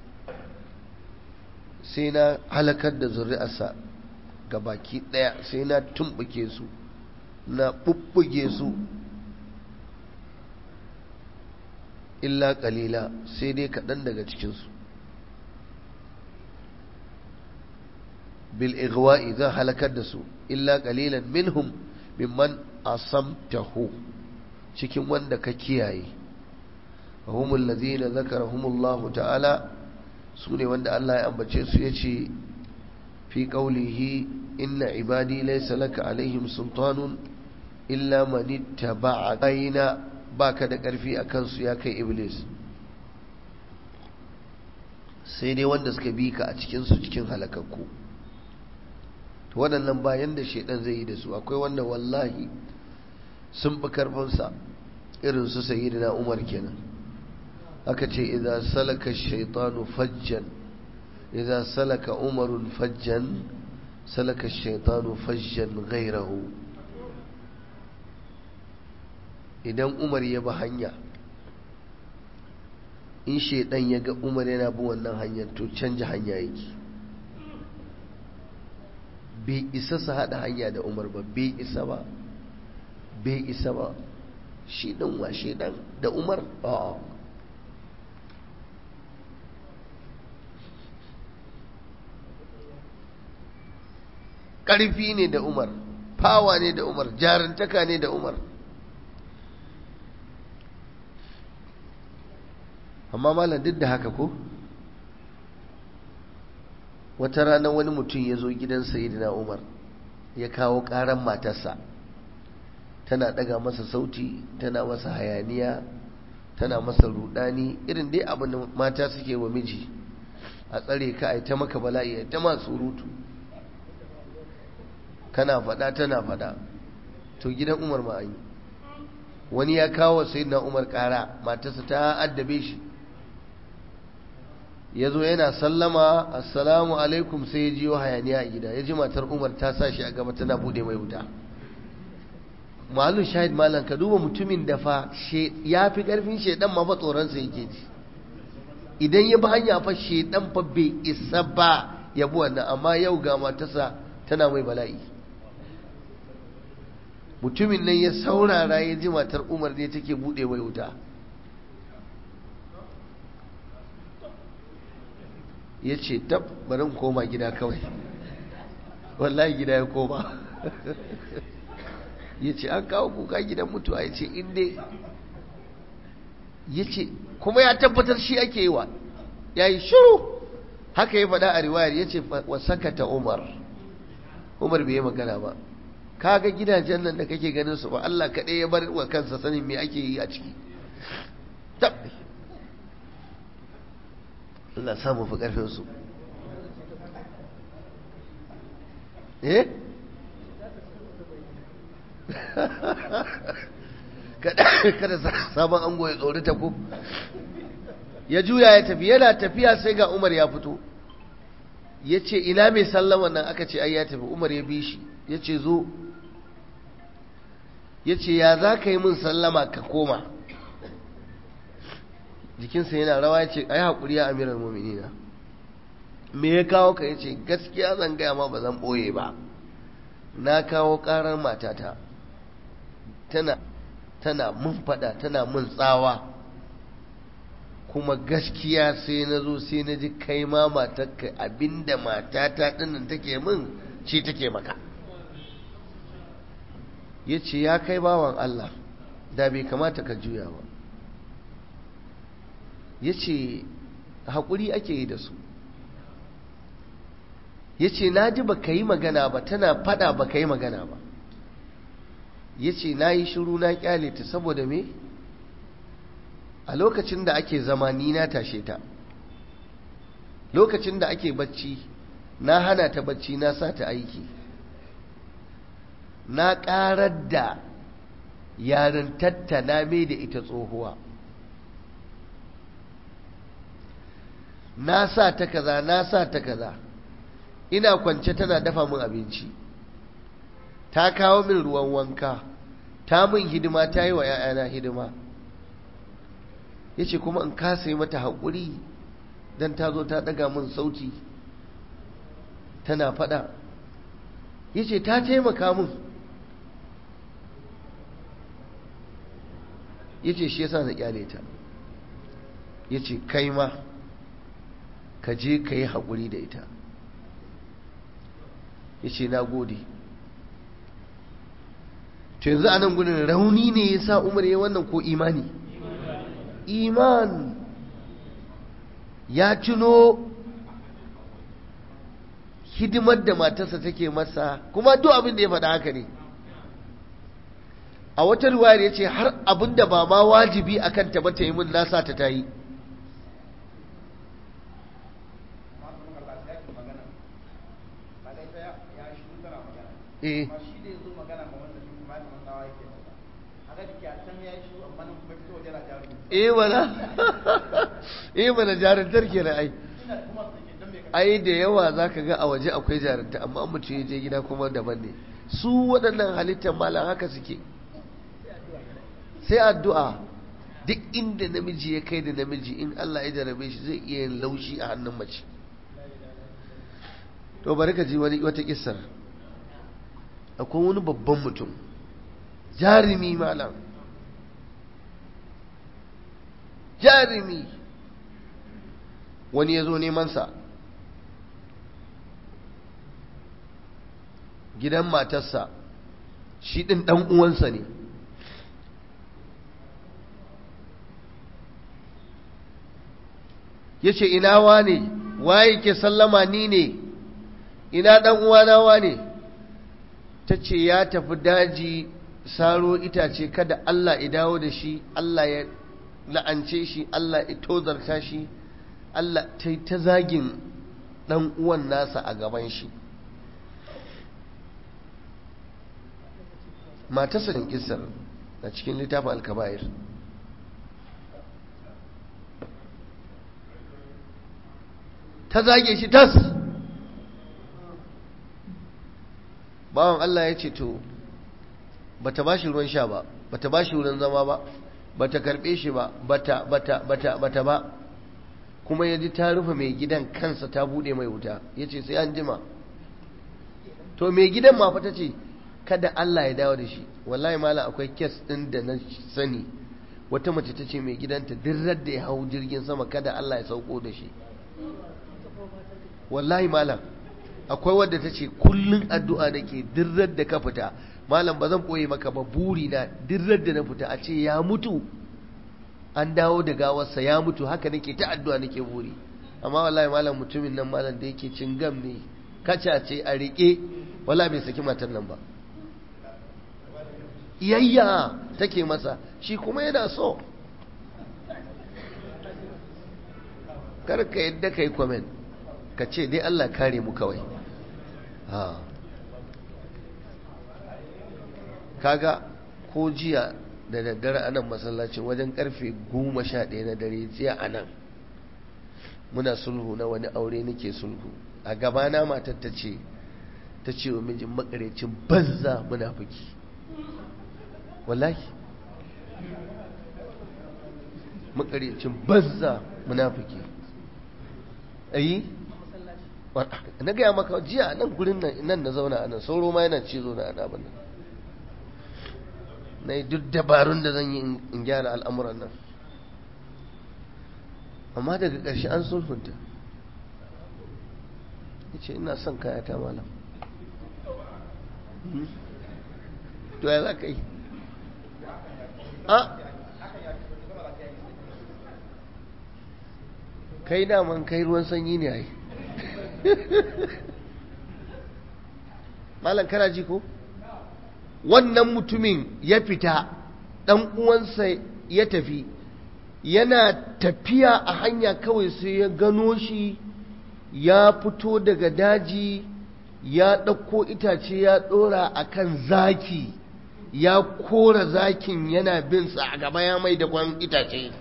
Speaker 1: sai na halakar da zuri'arsa gabaki daya, sai na tumbuke su, na bubbuge su, illa qalila, sai dai kadan daga cikin su. bil igwa'i zan halakar da su, illa qalilan minhum mimman asamtahu, cikin wanda ka kiyaye. humul ladina zakarahumullahu ta'ala, sune wanda Allah ya ambace su yace fi qawlihi inna ibadi laysa laka alaihim sultanun illa man ittaba'a bayna, baka da karfi akan su ya kai iblis, sai dai wanda suka bi ka a cikin su cikin halakakku. to waɗannan bayan da shedan zai yi da su, akwai wanda wallahi sun fi karfinsa, irin su sayyidina Umar kenan. aka ce idza salaka ash-shaytanu fajjan, idza salaka umarun fajjan salaka ash-shaytanu fajjan ghayrahu. idan Umar ya bi hanya, in shedan ya ga Umar yana bi wannan hanyar, to canja hanya yake. bai isa su hada hanya da Umar ba, bai isa ba, bai isa ba. shi dan wa shedan da Umar? a'a. ƙarfi ne da Umar, fawa ne da Umar, jarantaka ne da Umar. amma malam duk da haka ko, wata rana wani mutum ya zo gidan sayyidina Umar ya kawo ƙaran matarsa, tana ɗaga masa sauti, tana masa hayaniya, tana masa rudani, irin dai abin da mata suke wa miji, a tsare ka ai ta maka bala'i, ai ta masu surutu, kana faɗa tana faɗa. to gidan Umar ma an yi. wani ya kawo sayyidina Umar ƙara, matarsa ta addabe shi, ya zo yana sallama assalamu alaikum, sai ya jiyo hayaniya a gida, ya ji matar Umar ta sa shi a gaba tana bude mai wuta. malum shahid malam, ka duba mutumin da fa ya fi karfin shedan ma fa tsoronsa yake ji. idan ya bi hanya fa shedan fa bai isa ba ya bi wannan, amma yau ga matarsa tana mai bala'i. mutumin nan ya saurara, ya ji matar Umar ne take bude mai wuta. ya ce tab, bari in koma gida kawai. wallahi gida ya koma. ya ce an kawo kuka gidan mutuwa, ya ce inda, ya ce kuma ya tabbatar shi ake yi wa, ya yi shiru. haka ya faɗa a riwayar, ya ce wa sakata Umar bai yi magana ba. kaga gidajen nan da kake ganin su ba, Allah kaɗai ya bar wa kansa sanin me ake yi a ciki. tab, Allah samu fi ƙarfinsu. kada sabon ango ya tsori ta ko. ya juya ya tafi, yana tafiya sai ga Umar ya fito. ya ce ina mai sallama nan? aka ce ai ya tafi. Umar ya bi shi, ya ce zo. ya ce ya za ka yi min sallama ka koma? jikinsa yana rawa, ya ce ai haƙuri ya amiral mu'minina, me ya kawo ka? ya ce gaskiya zan gaya ma, ba zan ɓoye ba, na kawo ƙarar matata, tana mun faɗa, tana mun tsawa, kuma gaskiya sai na zo sai na ji kai ma matarka abinda matata ɗinnan take min ce take maka. ya ce ya kai bawan Allah, da bai kamata ka juya ba. ya ce haƙuri ake yi da su. ya ce na ji ba ka yi magana ba, tana faɗa ba ka yi magana ba. ya ce na yi shiru na ƙyale ta saboda me? a lokacin da ake zama ni na tashe ta, lokacin da ake bacci na hana ta bacci, na sa ta aiki, na ƙarar da yarintarta na mai da ita tsohuwa, na sa ta kaza, na sa ta kaza, ina kwance tana dafa min abinci, ta kawo min ruwan wanka, ta min hidima, ta yi wa 'ya'yana hidima. Ya ce kuma in kasa yi mata haƙuri don ta zo ta ɗaga min sauti tana faɗa. Ya ce ta taimaka min. Ya ce shi yasa na ƙyale ta. Ya ce kai ma ka je ka yi haƙuri da ita. Ya ce na gode. To yanzu a nan gudun rauni ne ya sa Umar ya wannan ko imani? Iman. Ya tuno hidimar da matarsa take masa, kuma duk abin da ya faɗa haka ne. A wata riwayar ya ce har abin da ba ma wajibi a kanta ba ta yi min, nasa ta yi. Mana jarantar kenan ai da yawa zaka ga a waje akwai jaranta, amma an mutu ya je gida kuma daban ne. Su waɗannan halittar malam haka suke, sai addu'a. Duk inda namiji ya kai da namiji, in Allah ya jarabe shi zai iya yin laushi a hannun mace. To bari ka ji wata kissar. Akwai wani babban mutum, jarumi malam, jarumi. Wani ya zo nemansa gidan matarsa, shi ɗin ɗan uwansa ne. Ya ce ina wane, waye ke sallama? ni ne. Ina ɗan uwana wane? Ta ce ya tafi daji saro itace, kada Allah ya dawo da shi, Allah ya la'ance shi, Allah ya tozarta shi. Allah ta zagin ɗan uwan nasa a gaban shi. Matarsa da kisar a cikin littafin Al-Kaba'ir. Ta zage shi tas. Bawan Allah ya ce to bata bashi ruwan sha ba, bata bashi wurin zama ba, bata karbe shi ba, bata ba. Kuma ya ji ta rufe mai gidan kansa, ta bude mai wuta. Ya ce sai an jima. To mai gidan ma fa ta ce kada Allah ya dawo da shi. Wallahi malam akwai kes ɗin da na sani, wata mace ta ce mai gidanta duk da ya hau jirgin sama kada Allah ya sauko da shi. Wallahi malam akwai wadda ta ce kullun addu'a nake duk da ka fita. Malam ba zan ɓoye maka ba, buri na duk da na fita a ce ya mutu, an dawo da gawarsa ya mutu, haka nake ta addu'a nake buri. Amma wallahi malam mutumin nan malam da yake cin gam ne, kaca ce a riƙe, wallahi bai saki matan nan ba. Iyayya take masa, shi kuma yana so. Kar ka yadda ka yi comment, ka ce dai Allah kare mu kawai. Kaga ko jiya da daddare anan masallacin wajen karfe 11 na dare, jiya anan muna sulhu na wani aure, nake sulhu a gabana. Matar ta ce wa mijin makarecin banza munafiki. Wallahi makarecin banza munafiki. ayi na gaya maka jiya nan gurin nan na zauna anan, sauro ma yana cizo na ana bannan. na yi duk dabarun da zan yi in gyara al'amuran nan, amma daga ƙarshe an sulhunta. ya ce ina son kayata malam. to ya za ka yi? kai daman kai ruwan sanyi ne ai. malam kana ji ko? wannan mutumin ya fita, ɗan uwansa ya tafi, yana tafiya a hanya kawai sai ya gano shi ya fito daga daji ya ɗauko itace ya ɗora a kan zaki ya kora zakin yana binsa a gaba ya mai da kwan itace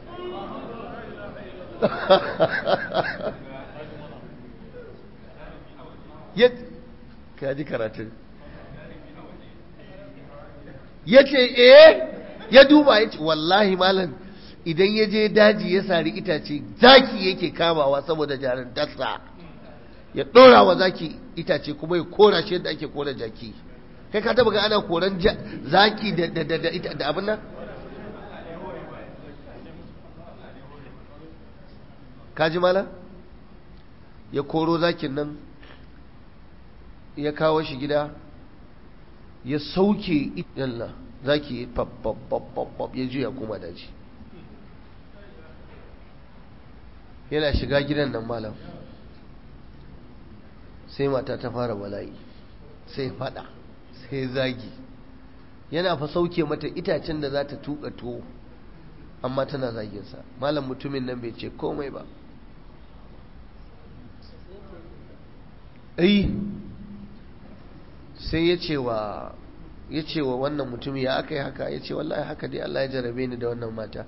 Speaker 1: ka ji karatun ya ce ya duba ya ce wallahi malam idan ya je daji ya sari itace zaki yake kamawa saboda jarintarsa ya ɗora wa zaki itace kuma ya kora shi yadda ake kora jaki kai ka taba ga ana koran zaki da abin nan kaji mala ya koro zakin nan ya kawo shi gida ya sauke yalla zaki pap ya juya kuma daji yana shiga gidan nan malam sai mata ta fara bala'i sai fada sai zagi yana fa sauke mata itacen da za ta tuka tuwo amma tana zaginsa malam mutumin nan bai ce komai ba sai ya ce wa wannan mutumin ya aka yi haka ya ce wallahi haka dai Allah ya jarabe ni da wannan mata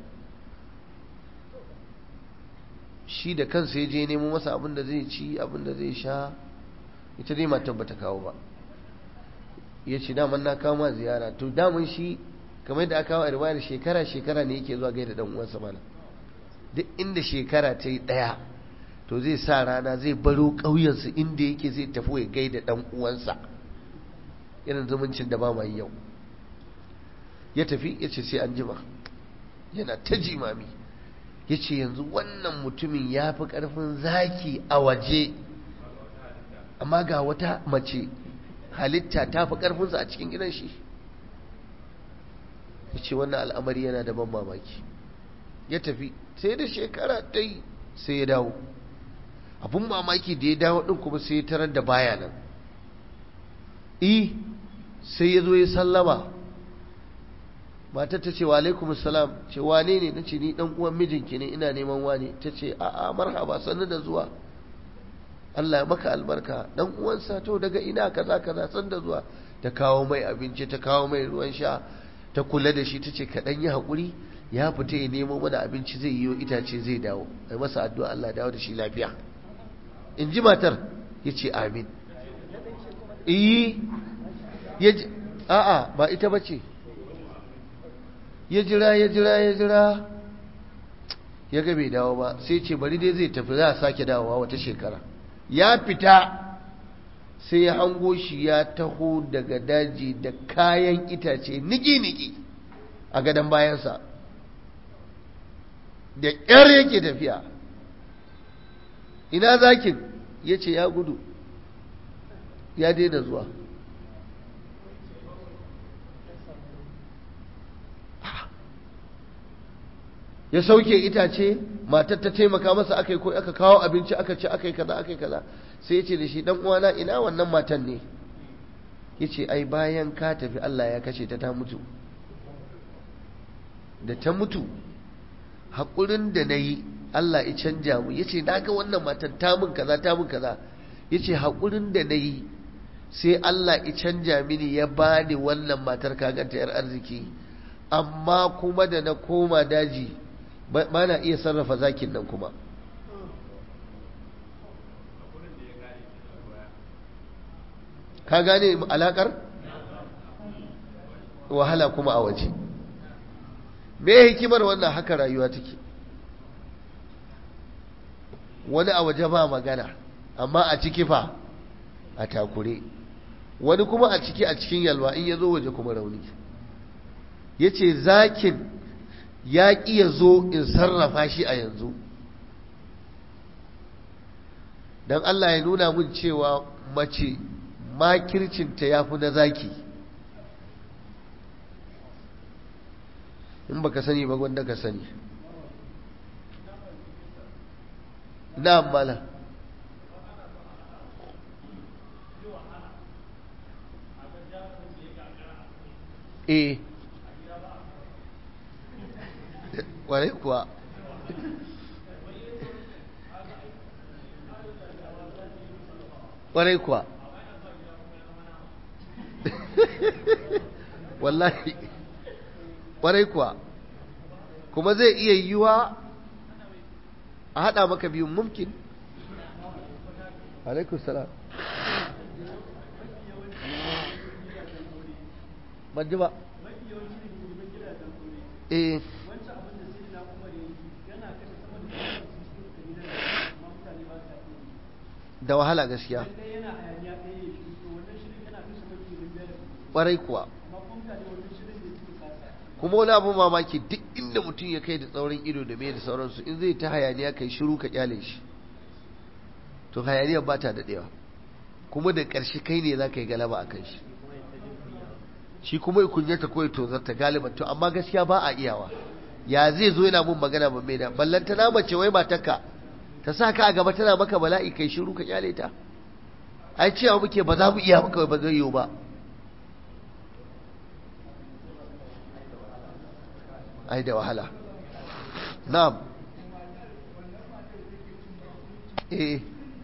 Speaker 1: shi da kansa ya je nemo masa abin da zai ci abin da zai sha ita dai matar bata kawo ba ya ce daman na kawo ma ziyara to daman shi kamar da aka kawo a riwayar shekara ne yake zuwa gaida dan uwansa mana duk inda shekara ta yi daya to zai sa rana zai baro ƙauyensu inda yake zai tafi ya gaida dan uwansa irin zumuncin da ba mai yau ya tafi ya ce sai an jima yana ta jimami ya ce yanzu wannan mutumin ya fi ƙarfin zaki a waje amma ga wata mace halitta ta fi ƙarfinsa a cikin gidan shi ya ce wannan al'amari yana da ban mamaki ya tafi sai da shekara ta yi sai ya dawo abun mamaki da ya dawo ɗin kuma sai ya tarar da baya nan sai ya zo ya sallama matar ta ce wa alaikum salam ce wane ne na ce ni dan uwan mijinki ne ina neman wane ta ce a'a marhaba sannu da zuwa Allah ya maka albarka dan uwansa to daga ina kaza san da zuwa ta kawo mai abinci ta kawo mai ruwan sha ta kula da shi ta ce ka dan yi hakuri ya fita ya nemo mana abinci zai yi itace zai dawo ai masa addu'a Allah dawo da shi lafiya in ji matar yace amin a'a ba ita bace ya jira ya ga bai dawo ba sai ce bari dai zai tafi za a sake dawowa wata shekara ya fita sai ya hango shi ya taho daga daji da kayan itace niki-niki a gadon bayansa da ƙyar yake tafiya ina zakin ya ce ya gudu ya daina zuwa ya sauke itace matar ta taimaka masa aka yi ko aka kawo abinci aka ci aka yi kaza sai ya ce da shi dan uwana ina wannan matan ne ya ce ai bayan ka tafi Allah ya kashe ta mutu da ta mutu haƙurin da na yi Allah ya canja mu ya ce na ga wannan matan ta mun kaza ya ce haƙurin da na yi sai Allah ya canja mini ya bani wannan matar kaganta yar arziki amma kuma da na koma daji ba na iya sarrafa zakin nan kuma ka gane alakar wahala kuma a waje me hikimar wannan haka rayuwa take wani a waje ba magana amma a ciki fa a takure wani kuma a cikin yalwa in ya zo waje kuma rauni ya ce zakin ya ƙi ya zo in sarrafa shi a yanzu don Allah ya nuna mun cewa mace makircinta ya fi na zaki in baka sani ba gwanda ka sani na mala kwarai kuwa ƙwarai kuwa wallahi ƙwarai kuwa kuma zai iya yiwa a haɗa maka biyun mumkin. alaikun salam. ban ji ba. eh da wahala gaskiya ƙwarai kuwa kuma wani abu mamaki duk inda mutum ya kai da tsaurin ido da mai da sauransu in zai ta hayaniya kai shiru ka kyale shi to hayaniyar ba ta daɗewa kuma da ƙarshe kai ne za ka yi galaba a kan shi shi kuma kunyata ko ya tozarta galiban to amma gaskiya ba a iyawa ya zai zo yana mun magana ba mai da ballanta na mace wai matarka ta sa ka a gaba tana maka bala'i kai shiru ka kyale ta ai cewa muke ba za mu iya maka ba zai yiwu ba. ai da wahala. na'am. eh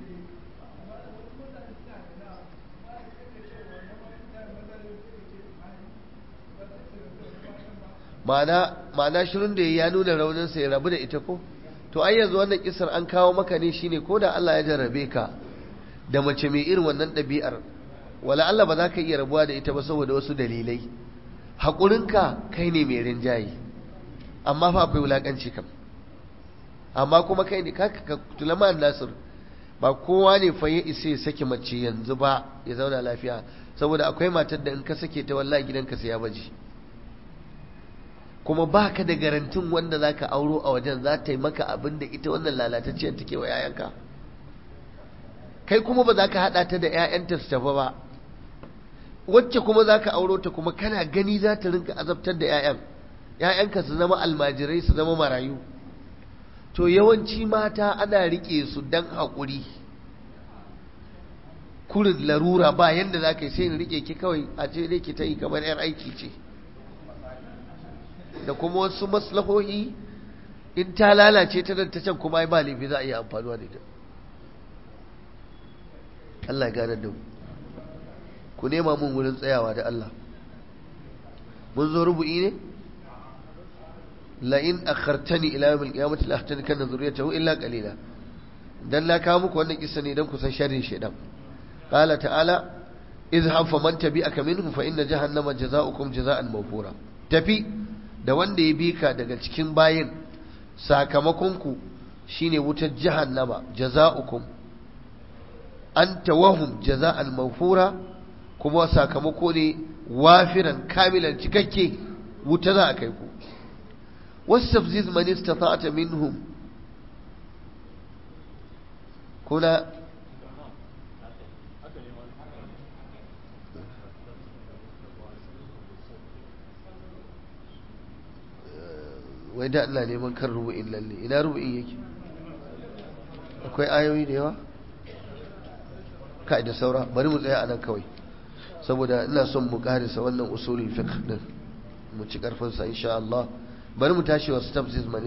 Speaker 1: ma'ana shirin da ya nuna rauninsa ya rabu da ita ko to ai yanzu wannan kisar an kawo maka ne shine ko da Allah ya jarrabe ka da mace mai irin wannan ɗabi'ar wala Allah ba za ka iya rabuwa da ita ba saboda wasu dalilai haƙurinka kai ne mai rinjaye amma fa akwai wulaƙanci kam amma kuma kai ne ka tulama nasir ba kowa ne fa ya isa ya sake mace yanzu ba ya zauna lafiya saboda akwai matar da in ka sake ta wallahi gidanka sai ya baje kuma ba ka da garantin wanda za ka auro a wajen za ta yi maka abin da ita wannan lalatacciyar take wa 'ya'yanka kai kuma ba za ka haɗa ta da 'ya'yanta su tafi ba wacce kuma za ka auro ta kuma kana gani za ta rinka azabtar da 'ya'yanka su zama almajirai su zama marayu to yawanci mata ana riƙe su don haƙuri kurin larura ba yadda za ka yi sai in riƙe ki kawai a ce dai ki ta yi kamar 'yar aiki ce da kuma wasu maslahohi in ta lalace ta nan ta can kuma ai ba laifi za a iya amfanuwa da ita. Allah ya gane da mu ku nema mun wurin tsayawa da Allah mun zo rubu'i ne la in akhartani ila yawmil qiyamati la ahtanikanna zurriyatahu illa qalila dan na kawo muku wannan kissa ne dan ku san sharrin shedan qala ta'ala idhhab faman tabi'aka minhum fa inna jahannama jazaa'ukum jazaa'an mawfura tafi da wanda ya bi ka daga cikin bayin sakamakonku shine wutar jahannama jaza'ukum anta wahum jaza'an mawfura kuma sakamako ne wafiran kamilan cikakke wuta za a kai ku wasafziz man istata'ta minhum kuna wai da Allah neman kan rubu'in lalle ina rubu'in yake akwai ayoyi da yawa kai da saura bari mu tsaya anan kawai saboda ina son mu karisa wannan usulul fiqh din mu ci karfin sa insha Allah bari mu tashi wasu tafsir